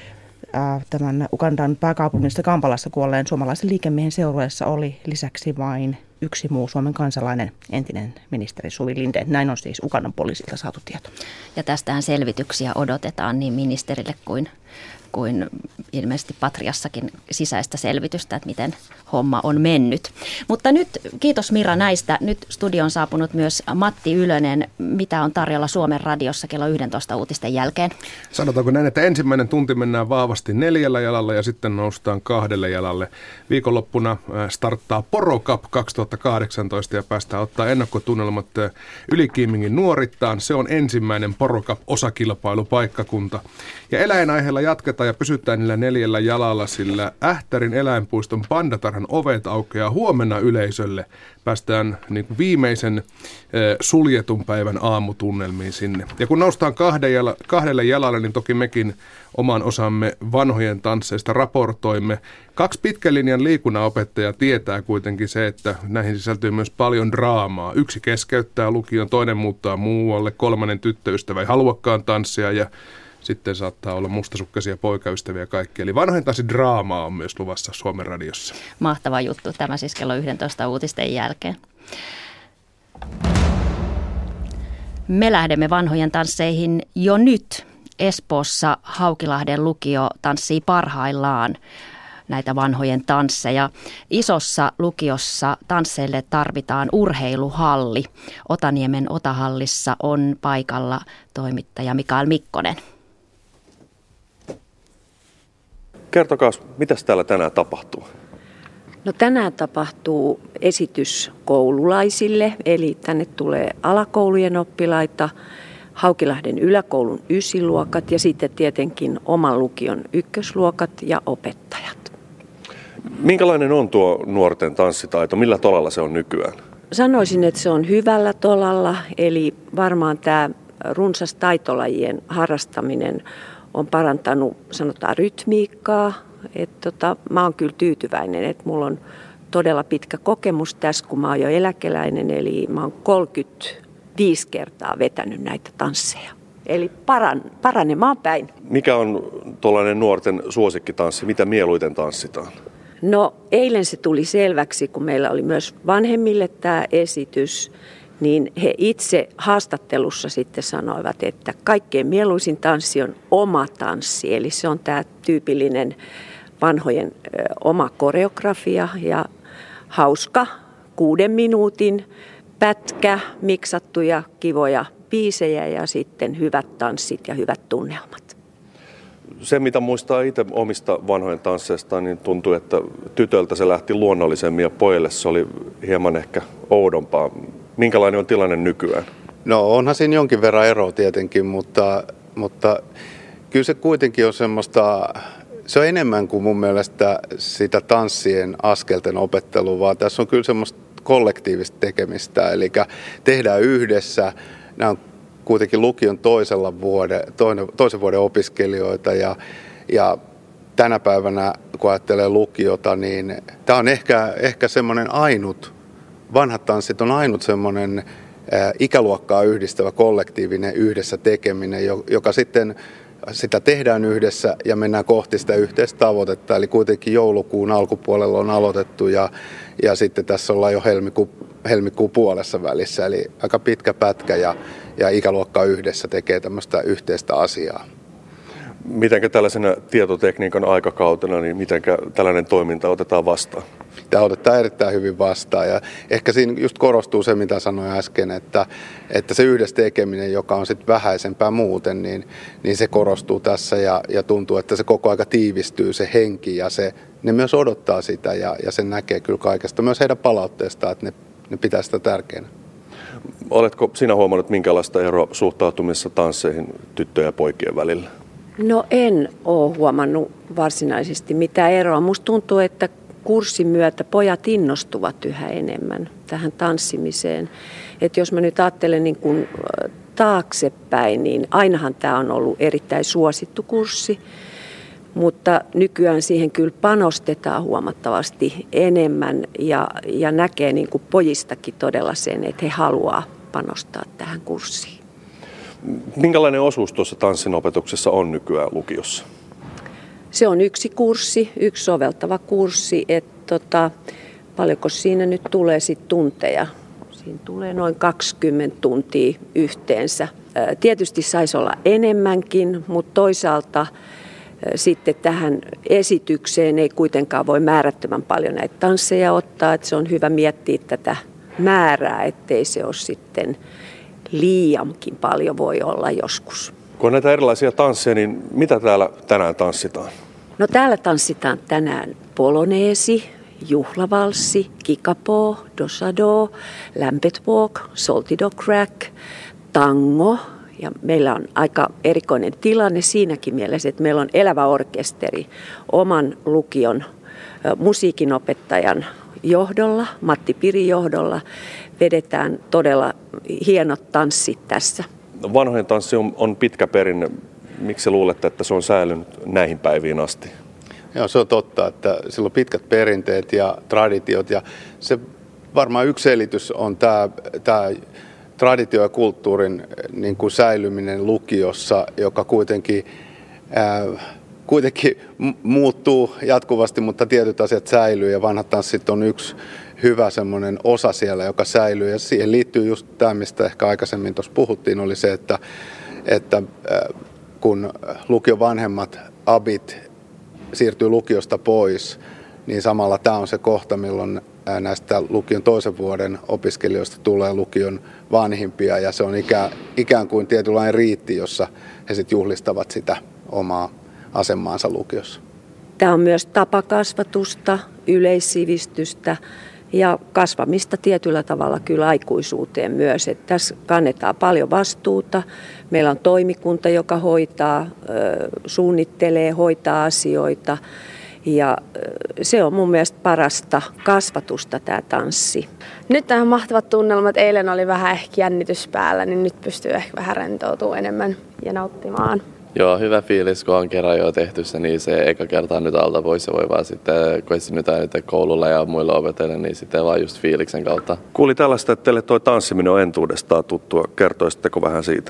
Tämän Ugandan pääkaupungista Kampalassa kuolleen suomalaisen liikemiehen seurueessa oli lisäksi vain yksi muu Suomen kansalainen, entinen ministeri Suvi Lindén. Näin on siis Ugandan poliisilta saatu tieto. Ja tästähän selvityksiä odotetaan niin ministerille kuin, kuin ilmeisesti Patriassakin sisäistä selvitystä, että miten homma on mennyt. Mutta nyt kiitos Mira näistä. Nyt studioon on saapunut myös Matti Ylönen. Mitä on tarjolla Suomen radiossa kello yksitoista uutisten jälkeen? Sanotaanko näin, että ensimmäinen tunti mennään vahvasti neljällä jalalla ja sitten noustaan kahdelle jalalle. Viikonloppuna starttaa Poro Cup kaksituhattakahdeksantoista ja päästään ottaa ennakkotunnelmat Ylikiimingin Nuorittaan. Se on ensimmäinen Poro Cup -osakilpailupaikkakunta. Ja eläinaiheella jatketaan ja pysytään niillä neljällä jalalla, sillä Ähtärin eläinpuiston pandatarhan ovet aukeaa huomenna yleisölle. Päästään niin kuin viimeisen eh, suljetun päivän aamutunnelmiin sinne. Ja kun noustaan kahden jala, kahdelle jalalle, niin toki mekin oman osamme vanhojen tansseista raportoimme. Kaksi pitkän linjan liikunnanopettajaa tietää kuitenkin se, että näihin sisältyy myös paljon draamaa. Yksi keskeyttää lukion, toinen muuttaa muualle, kolmannen tyttöystävä ei haluakaan tanssia ja sitten saattaa olla mustasukkaisia poikaystäviä ja kaikki. Eli vanhojen tanssin draamaa on myös luvassa Suomen radiossa. Mahtava juttu. Tämä siis kello yksitoista uutisten jälkeen. Me lähdemme vanhojen tansseihin jo nyt. Espoossa Haukilahden lukio tanssii parhaillaan näitä vanhojen tansseja. Isossa lukiossa tansseille tarvitaan urheiluhalli. Otaniemen Otahallissa on paikalla toimittaja Mikael Mikkonen. Kertokaa, mitä täällä tänään tapahtuu? No tänään tapahtuu esitys koululaisille, eli tänne tulee alakoulujen oppilaita, Haukilahden yläkoulun ysiluokat ja sitten tietenkin oman lukion ykkösluokat ja opettajat. Minkälainen on tuo nuorten tanssitaito? Millä tolalla se on nykyään? Sanoisin, että se on hyvällä tolalla, eli varmaan tämä runsas taitolajien harrastaminen on parantanut, sanotaan, rytmiikkaa. Et tota, mä oon kyllä tyytyväinen, että mulla on todella pitkä kokemus tässä, kun mä oon jo eläkeläinen, eli mä oon kolmekymmentäviisi kertaa vetänyt näitä tansseja. Eli paran, paranemaan päin. Mikä on tuollainen nuorten suosikkitanssi? Mitä mieluiten tanssitaan? No eilen se tuli selväksi, kun meillä oli myös vanhemmille tämä esitys, niin he itse haastattelussa sitten sanoivat, että kaikkein mieluisin tanssi on oma tanssi. Eli se on tämä tyypillinen vanhojen ö, oma koreografia ja hauska kuuden minuutin pätkä, miksattuja kivoja biisejä ja sitten hyvät tanssit ja hyvät tunnelmat. Se, mitä muistaa itse omista vanhojen tansseista, niin tuntui, että tytöltä se lähti luonnollisemmin ja pojille se oli hieman ehkä oudompaa. Minkälainen on tilanne nykyään? No onhan siinä jonkin verran eroa tietenkin, mutta, mutta kyllä se kuitenkin on semmoista, se on enemmän kuin mun mielestä sitä tanssien askelten opettelua, vaan tässä on kyllä semmoista kollektiivista tekemistä, eli tehdään yhdessä. Nämä on kuitenkin lukion toisella vuode, toinen, toisen vuoden opiskelijoita ja, ja tänä päivänä, kun ajattelee lukiota, niin tämä on ehkä, ehkä semmoinen ainut, vanhat tanssit on ainut semmoinen ää, ikäluokkaa yhdistävä kollektiivinen yhdessä tekeminen, joka sitten sitä tehdään yhdessä ja mennään kohti sitä yhteistä tavoitetta. Eli kuitenkin joulukuun alkupuolella on aloitettu ja, ja sitten tässä ollaan jo helmikuun, helmikuun puolessa välissä. Eli aika pitkä pätkä ja, ja ikäluokka yhdessä tekee tämmöistä yhteistä asiaa. Mitenkä tällaisena tietotekniikan aikakautena, niin mitenkä tällainen toiminta otetaan vastaan? Tämä otetaan erittäin hyvin vastaan ja ehkä siinä just korostuu se, mitä sanoin äsken, että, että se yhdessä tekeminen, joka on sitten vähäisempää muuten, niin, niin se korostuu tässä ja, ja tuntuu, että se koko aika tiivistyy se henki ja se, ne myös odottaa sitä ja, ja sen näkee kyllä kaikesta, myös heidän palautteestaan, että ne, ne pitää sitä tärkeänä. Oletko sinä huomannut minkälaista eroa suhtautumisessa tansseihin tyttöjen ja poikien välillä? No en ole huomannut varsinaisesti mitään eroa. Musta tuntuu, että kurssin myötä pojat innostuvat yhä enemmän tähän tanssimiseen. Et jos mä nyt ajattelen niin kuin taaksepäin, niin ainahan tämä on ollut erittäin suosittu kurssi. Mutta nykyään siihen kyllä panostetaan huomattavasti enemmän ja, ja näkee niin kuin pojistakin todella sen, että he haluaa panostaa tähän kurssiin. Minkälainen osuus tuossa tanssinopetuksessa on nykyään lukiossa? Se on yksi kurssi, yksi soveltava kurssi, että tota, paljonko siinä nyt tulee sit tunteja? Siinä tulee noin kaksikymmentä tuntia yhteensä. Tietysti saisi olla enemmänkin, mutta toisaalta sitten tähän esitykseen ei kuitenkaan voi määrättömän paljon näitä tansseja ottaa, että se on hyvä miettiä tätä määrää, ettei se ole sitten liiankin paljon voi olla joskus. Kun on näitä erilaisia tansseja, niin mitä täällä tänään tanssitaan? No täällä tanssitaan tänään poloneesi, juhlavalssi, kikapoo, dosado, lampet walk, salty dog crack, tango. Ja meillä on aika erikoinen tilanne siinäkin mielessä, että meillä on elävä orkesteri oman lukion musiikinopettajan johdolla, Matti Pirin johdolla. Vedetään todella hienot tanssit tässä. Vanhojen tanssi on, on pitkä perinne. Miksi luulette, että se on säilynyt näihin päiviin asti? Joo, se on totta, että sillä on pitkät perinteet ja traditiot. Ja se varmaan yksi selitys on tämä, tämä traditio ja kulttuurin niin kuin säilyminen lukiossa, joka kuitenkin, ää, kuitenkin muuttuu jatkuvasti, mutta tietyt asiat säilyy ja vanhat tanssit on yksi hyvä semmoinen osa siellä, joka säilyy. Ja siihen liittyy just tämä, mistä ehkä aikaisemmin tuossa puhuttiin, oli se, että, että ää, kun lukion vanhemmat abit siirtyy lukiosta pois, niin samalla tämä on se kohta, milloin näistä lukion toisen vuoden opiskelijoista tulee lukion vanhimpia, ja se on ikään, ikään kuin tietynlainen riitti, jossa he sitten juhlistavat sitä omaa asemaansa lukiossa. Tämä on myös tapakasvatusta, yleissivistystä ja kasvamista tietyllä tavalla kyllä aikuisuuteen myös. Että tässä kannetaan paljon vastuuta. Meillä on toimikunta, joka hoitaa, suunnittelee, hoitaa asioita. Ja se on mun mielestä parasta kasvatusta tämä tanssi. Nyt on mahtavat tunnelmat. Eilen oli vähän ehkä jännitys päällä, niin nyt pystyy ehkä vähän rentoutumaan enemmän ja nauttimaan. Joo, hyvä fiilis, kun on kerran jo tehty se, niin se eka kertaa nyt alta pois ja voi vaan sitten, kun esiinnytään nyt koululla ja muilla opettajilla, niin sitten vaan just fiiliksen kautta. Kuuli tällaista, että teille toi tanssiminen on entuudestaan tuttua. Kertoisitteko vähän siitä?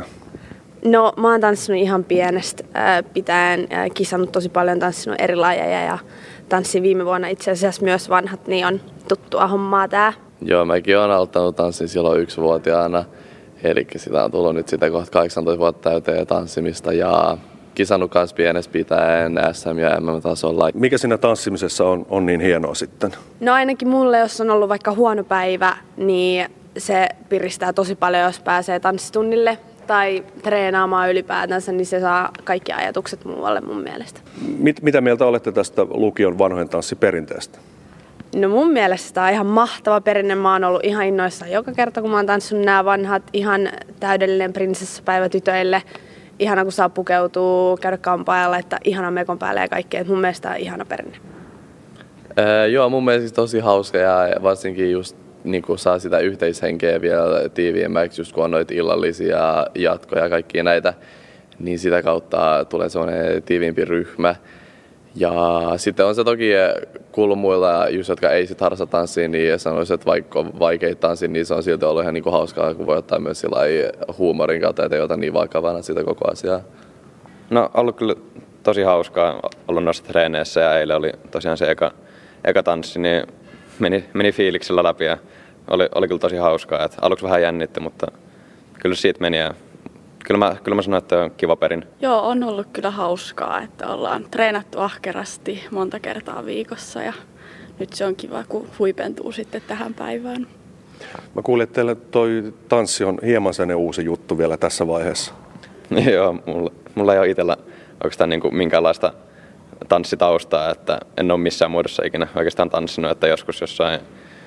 No, mä oon tanssinut ihan pienestä pitäen, kisannut tosi paljon, tanssinut eri lajeja ja tanssin viime vuonna itse asiassa myös vanhat, niin on tuttua hommaa tää. Joo, mäkin oon aloittanut tanssin silloin yksivuotiaana, eli sitä on tullut nyt sitä kohta kahdeksantoista vuotta täyteen tanssimista ja kisannut kanssa pienestä pitäen S M- ja M M-tasolla. Mikä siinä tanssimisessa on, on niin hienoa sitten? No ainakin mulle, jos on ollut vaikka huono päivä, niin se piristää tosi paljon, jos pääsee tanssitunnille tai treenaamaan ylipäätänsä, niin se saa kaikki ajatukset muualle mun mielestä. Mit, mitä mieltä olette tästä lukion vanhojen tanssiperinteestä? No mun mielestä tämä on ihan mahtava perinne. Mä oon ollut ihan innoissaan joka kerta, kun mä oon tanssinut nämä vanhat. Ihan täydellinen prinsessapäivä tytöille. Ihana, kun saa pukeutua, käydä kampaajalla, että ihana mekon päälle ja kaikkea. Mun mielestä tämä on ihana perinne. Öö, joo, mun mielestä tosi hauska ja varsinkin just niin kun saa sitä yhteishenkeä vielä tiiviimmäksi, just kun on noita illallisia jatkoja ja kaikkia näitä, niin sitä kautta tulee sellainen tiiviimpi ryhmä. Ja sitten on se toki kuullut muilla, just jotka ei sit harrasta tanssia, niin sanoisin, että vaikka on vaikeita tanssia, niin se on silti ollut ihan niin kuin hauskaa, kun voi ottaa myös huumorin kautta, ettei ota niin vakavana sitä koko asiaa. No, ollut kyllä tosi hauskaa, ollut noissa treeneissä ja eilen oli tosiaan se eka, eka tanssi, niin meni, meni fiiliksellä läpi ja oli, oli kyllä tosi hauskaa. Et aluksi vähän jännitti, mutta kyllä siitä meni ja kyllä mä, kyllä mä sanoin, että on kiva perin. Joo, on ollut kyllä hauskaa, että ollaan treenattu ahkerasti monta kertaa viikossa ja nyt se on kiva, kun huipentuu sitten tähän päivään. Mä kuulin, että teille toi tanssi on hieman sellainen uusi juttu vielä tässä vaiheessa. Joo, mulla, mulla ei ole itsellä oikeastaan niin kuin minkäänlaista tanssitaustaa, että en ole missään muodossa ikinä oikeastaan tanssinut, että joskus jossain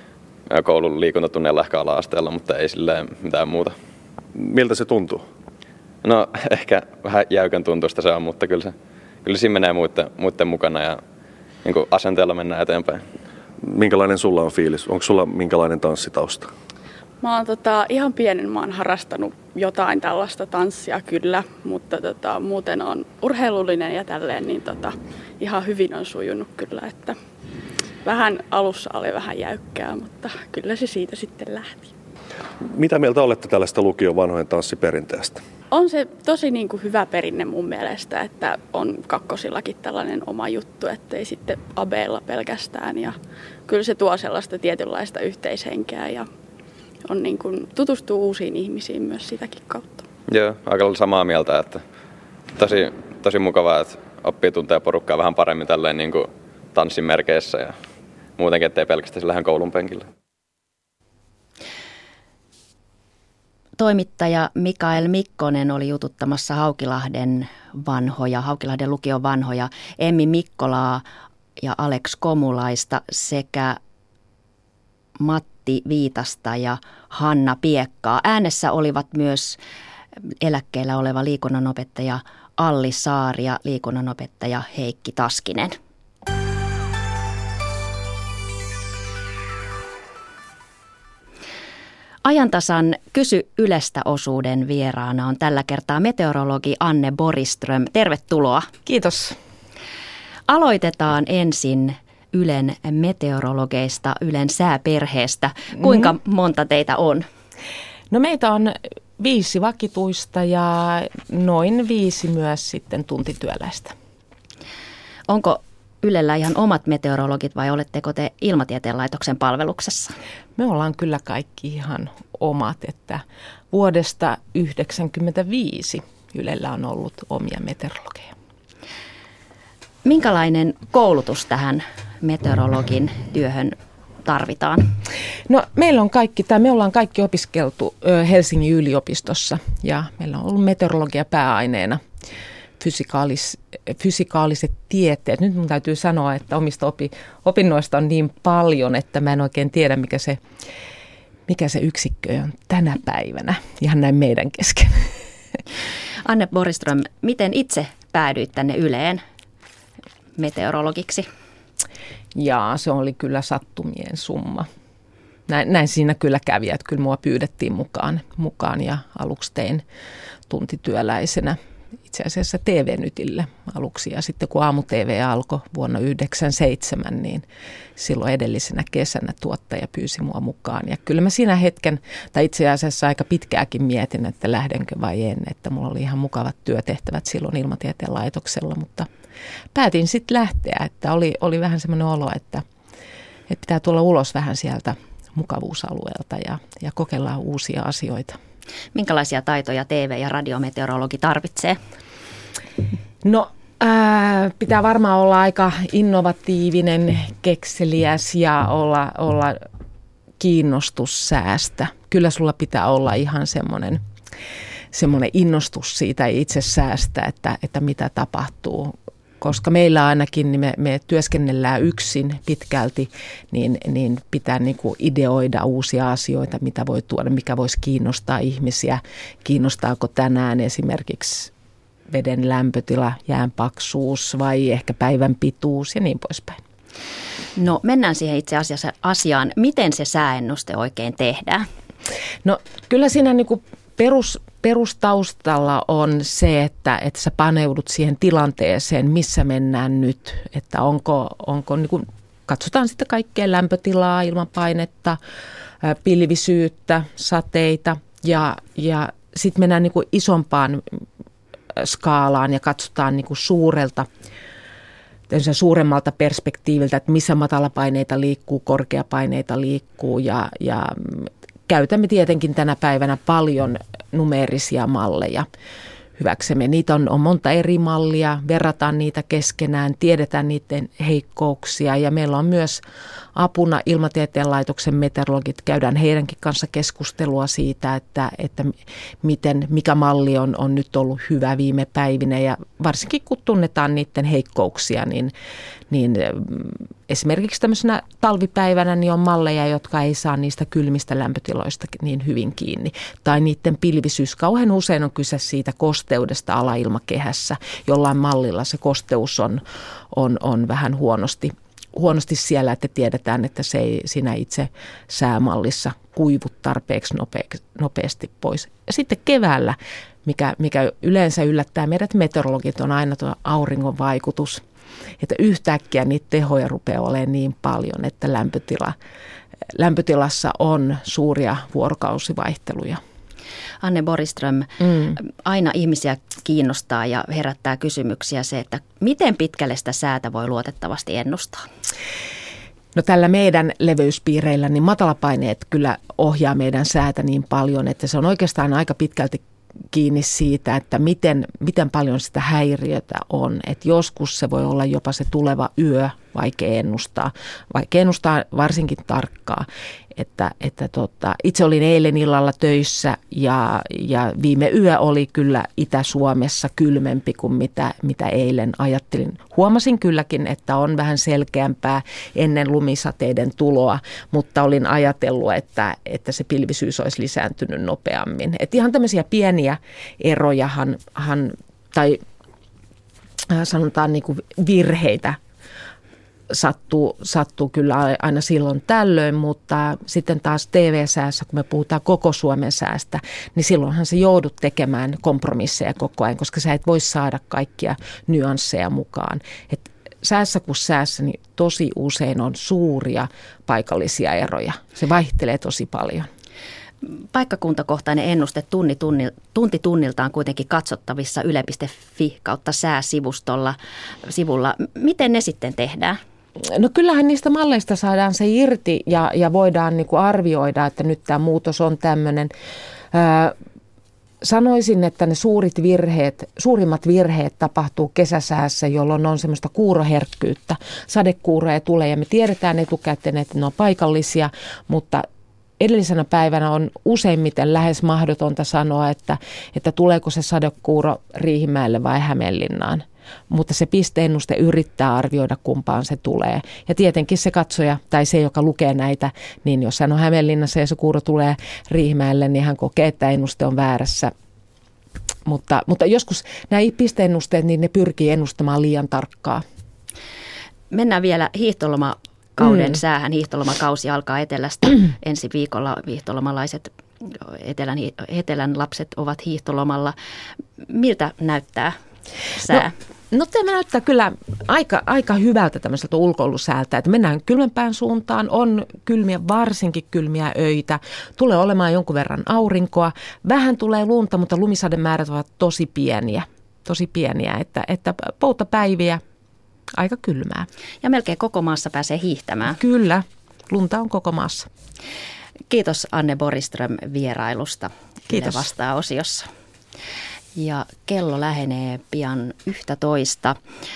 koulun liikuntatunneilla ehkä ala-asteella, mutta ei silleen mitään muuta. Miltä se tuntuu? No ehkä vähän jäykän tuntuista se on, mutta kyllä, se, kyllä siinä menee muiden, muiden mukana ja niin kuin asenteella mennään eteenpäin. Minkälainen sulla on fiilis? Onko sulla minkälainen tanssitausta? Mä oon tota, ihan pienen mä oon harrastanut jotain tällaista tanssia kyllä, mutta tota, muuten on urheilullinen ja tälleen, niin tota, ihan hyvin on sujunut kyllä, että vähän alussa oli vähän jäykkää, mutta kyllä se siitä sitten lähti. Mitä mieltä olette tällaista lukion vanhojen tanssiperinteestä? on se tosi niin kuin hyvä perinne mun mielestä, että on kakkosillakin tällainen oma juttu, ettei sitten abeilla pelkästään. Ja kyllä se tuo sellaista tietynlaista yhteishenkeä ja on niin kuin, tutustuu uusiin ihmisiin myös sitäkin kautta. Joo, aika lailla samaa mieltä, että tosi, tosi mukavaa, että oppii tuntea porukkaa vähän paremmin tälleen niin kuin tanssin merkeissä ja muutenkin, ettei pelkästään sillä ihan koulun penkillä. Toimittaja Mikael Mikkonen oli jututtamassa Haukilahden vanhoja, Haukilahden lukion vanhoja Emmi Mikkolaa ja Alex Komulaista sekä Matti Viitasta ja Hanna Piekkaa. Äänessä olivat myös eläkkeellä oleva liikunnanopettaja Alli Saari ja liikunnanopettaja Heikki Taskinen. Ajantasan Kysy Ylestä -osuuden vieraana on tällä kertaa meteorologi Anne Boriström. Tervetuloa. Kiitos. Aloitetaan ensin Ylen meteorologeista, Ylen sääperheestä. Kuinka mm. monta teitä on? No meitä on viisi vakituista ja noin viisi myös sitten tuntityöläistä. Onko Ylellä ihan omat meteorologit vai oletteko te Ilmatieteen laitoksen palveluksessa? Me ollaan kyllä kaikki ihan omat, että vuodesta yhdeksänkymmentäviisi Ylellä on ollut omia meteorologeja. Minkälainen koulutus tähän meteorologin työhön tarvitaan? No meillä on kaikki, tai me ollaan kaikki opiskeltu Helsingin yliopistossa ja meillä on ollut meteorologia pääaineena. Fysikaalis, fysikaaliset tieteet. Nyt mun täytyy sanoa, että omista opi, opinnoista on niin paljon, että mä en oikein tiedä, mikä se, mikä se yksikkö on tänä päivänä. Ihan näin meidän kesken. Anne Boriström, miten itse päädyit tänne Yleen meteorologiksi? Jaa, se oli kyllä sattumien summa. Näin, näin siinä kyllä kävi, että kyllä mua pyydettiin mukaan, mukaan ja aluksi tein tuntityöläisenä. Itse asiassa T V-Nytille aluksi ja sitten kun Aamu-T V alkoi vuonna yhdeksänkymmentäseitsemän, niin silloin edellisenä kesänä tuottaja pyysi mua mukaan. Ja kyllä mä siinä hetken, tai itse asiassa aika pitkääkin mietin, että lähdenkö vai en, että mulla oli ihan mukavat työtehtävät silloin Ilmatieteen laitoksella, mutta päätin sitten lähteä, että oli, oli vähän semmoinen olo, että, että pitää tulla ulos vähän sieltä mukavuusalueelta ja, ja kokeilla uusia asioita. Minkälaisia taitoja T V- ja radiometeorologi tarvitsee? No ää, pitää varmaan olla aika innovatiivinen, kekseliäs ja olla, olla kiinnostus säästä. Kyllä sulla pitää olla ihan semmoinen, semmoinen innostus siitä itse säästä, että, että mitä tapahtuu. Koska meillä ainakin niin me, me työskennellään yksin pitkälti, niin, niin pitää niin kuin ideoida uusia asioita, mitä voi tuoda, mikä voisi kiinnostaa ihmisiä. Kiinnostaako tänään esimerkiksi veden lämpötila, jään paksuus vai ehkä päivän pituus ja niin poispäin. No mennään siihen itse asiassa asiaan. Miten se sääennuste oikein tehdään? No kyllä siinä niin kuin perus... Perustaustalla on se, että, että sä paneudut siihen tilanteeseen, missä mennään nyt, että onko, onko niin kuin, katsotaan sitten kaikkea lämpötilaa, ilmanpainetta, pilvisyyttä, sateita ja, ja sitten mennään niin kuin isompaan skaalaan ja katsotaan niin kuin suurelta, suuremmalta perspektiiviltä, että missä matalapaineita liikkuu, korkeapaineita liikkuu ja, ja käytämme tietenkin tänä päivänä paljon numeerisia malleja hyväksemme. Niitä on, on monta eri mallia, verrataan niitä keskenään, tiedetään niiden heikkouksia ja meillä on myös apuna Ilmatieteen laitoksen meteorologit. Käydään heidänkin kanssa keskustelua siitä, että, että miten, mikä malli on, on nyt ollut hyvä viime päivinä ja varsinkin kun tunnetaan niiden heikkouksia, niin, niin esimerkiksi tämmöisenä talvipäivänä niin on malleja, jotka ei saa niistä kylmistä lämpötiloista niin hyvin kiinni. Tai niiden pilvisyys. Kauhean usein on kyse siitä kosteudesta alailmakehässä. Jollain mallilla se kosteus on, on, on vähän huonosti, huonosti siellä, että tiedetään, että se ei siinä itse säämallissa kuivu tarpeeksi nopeasti, nopeasti pois. Ja sitten keväällä, mikä, mikä yleensä yllättää meidät meteorologit, on aina tuo auringon vaikutus. Että yhtäkkiä niitä tehoja rupeaa olemaan niin paljon, että lämpötila, lämpötilassa on suuria vuorokausivaihteluja. Anne Borgström, mm. aina ihmisiä kiinnostaa ja herättää kysymyksiä se, että miten pitkälle sitä säätä voi luotettavasti ennustaa? No tällä meidän leveyspiireillä niin matalapaineet kyllä ohjaa meidän säätä niin paljon, että se on oikeastaan aika pitkälti kiinni siitä, että miten, miten paljon sitä häiriötä on. Että joskus se voi olla jopa se tuleva yö vaikea ennustaa, vaikea ennustaa varsinkin tarkkaa. Että, että tota, itse olin eilen illalla töissä ja, ja viime yö oli kyllä Itä-Suomessa kylmempi kuin mitä, mitä eilen ajattelin. Huomasin kylläkin, että on vähän selkeämpää ennen lumisateiden tuloa, mutta olin ajatellut, että, että se pilvisyys olisi lisääntynyt nopeammin. Että ihan tämmöisiä pieniä erojahan, han, tai sanotaan niin kuin virheitä, Sattuu, sattuu kyllä aina silloin tällöin, mutta sitten taas T V-säässä, kun me puhutaan koko Suomen säästä, niin silloinhan se joudut tekemään kompromisseja koko ajan, koska sä et voi saada kaikkia nyansseja mukaan. Et säässä kuin säässä, niin tosi usein on suuria paikallisia eroja. Se vaihtelee tosi paljon. Paikkakuntakohtainen ennuste tunti, tunni, tunti tunniltaan kuitenkin katsottavissa yle piste fi kautta sääsivustolla sivulla. Miten ne sitten tehdään? No kyllähän niistä malleista saadaan se irti ja, ja voidaan niin kuin arvioida, että nyt tämä muutos on tämmöinen. Öö, sanoisin, että ne suurit virheet, suurimmat virheet tapahtuu kesäsäässä, jolloin on semmoista kuuroherkkyyttä. Sadekuuroja tulee ja me tiedetään etukäteen, että ne on paikallisia, mutta edellisenä päivänä on useimmiten lähes mahdotonta sanoa, että, että tuleeko se sadekuuro Riihimäelle vai Hämeenlinnaan. Mutta se pisteennuste yrittää arvioida, kumpaan se tulee. Ja tietenkin se katsoja tai se, joka lukee näitä, niin jos hän on Hämeenlinnassa ja se kuuro tulee Riihimäelle, niin hän kokee, että ennuste on väärässä. Mutta, mutta joskus nämä pisteennusteet, niin ne pyrkii ennustamaan liian tarkkaa. Mennään vielä hiihtoloma kauden Mm. säähän. Hiihtolomakausi alkaa etelästä. Ensi viikolla hiihtolomalaiset, etelän, etelän lapset ovat hiihtolomalla. Miltä näyttää sää? No, no tämä näyttää kyllä aika, aika hyvältä tämmöiseltä ulkoilusäältä, että mennään kylmempään suuntaan, on kylmiä, varsinkin kylmiä öitä, tulee olemaan jonkun verran aurinkoa, vähän tulee lunta, mutta lumisademäärät ovat tosi pieniä, tosi pieniä, että, että poutapäiviä. Aika kylmää. Ja melkein koko maassa pääsee hiihtämään. Kyllä, lunta on koko maassa. Kiitos Anne Borgström vierailusta. Kiitos. Vastaa osiossa. Ja kello lähenee pian yhtä toista.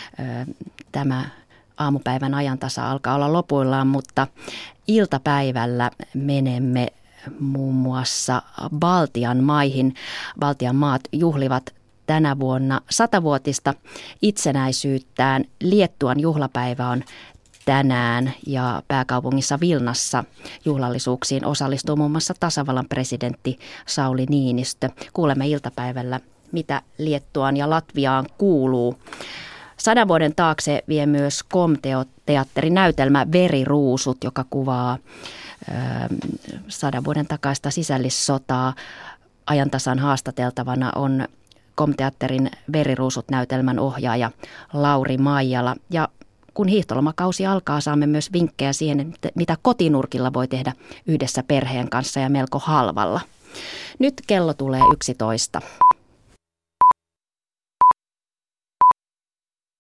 Tämä aamupäivän ajantasa alkaa olla lopuillaan, mutta iltapäivällä menemme muun muassa Baltian maihin. Baltian maat juhlivat tänä vuonna satavuotista itsenäisyyttään. Liettuan juhlapäivä on tänään ja pääkaupungissa Vilnassa juhlallisuuksiin osallistuu muun muassa tasavallan presidentti Sauli Niinistö. Kuulemme iltapäivällä, mitä Liettuaan ja Latviaan kuuluu. Sadan vuoden taakse vie myös Kom-teatterin näytelmä Veriruusut, joka kuvaa ö, sadan vuoden takaista sisällissotaa. Ajantasan haastateltavana on Kom-teatterin Veriruusut-näytelmän ohjaaja Lauri Maijala. Ja kun hiihtolomakausi alkaa, saamme myös vinkkejä siihen, mitä kotinurkilla voi tehdä yhdessä perheen kanssa ja melko halvalla. Nyt kello tulee yksitoista.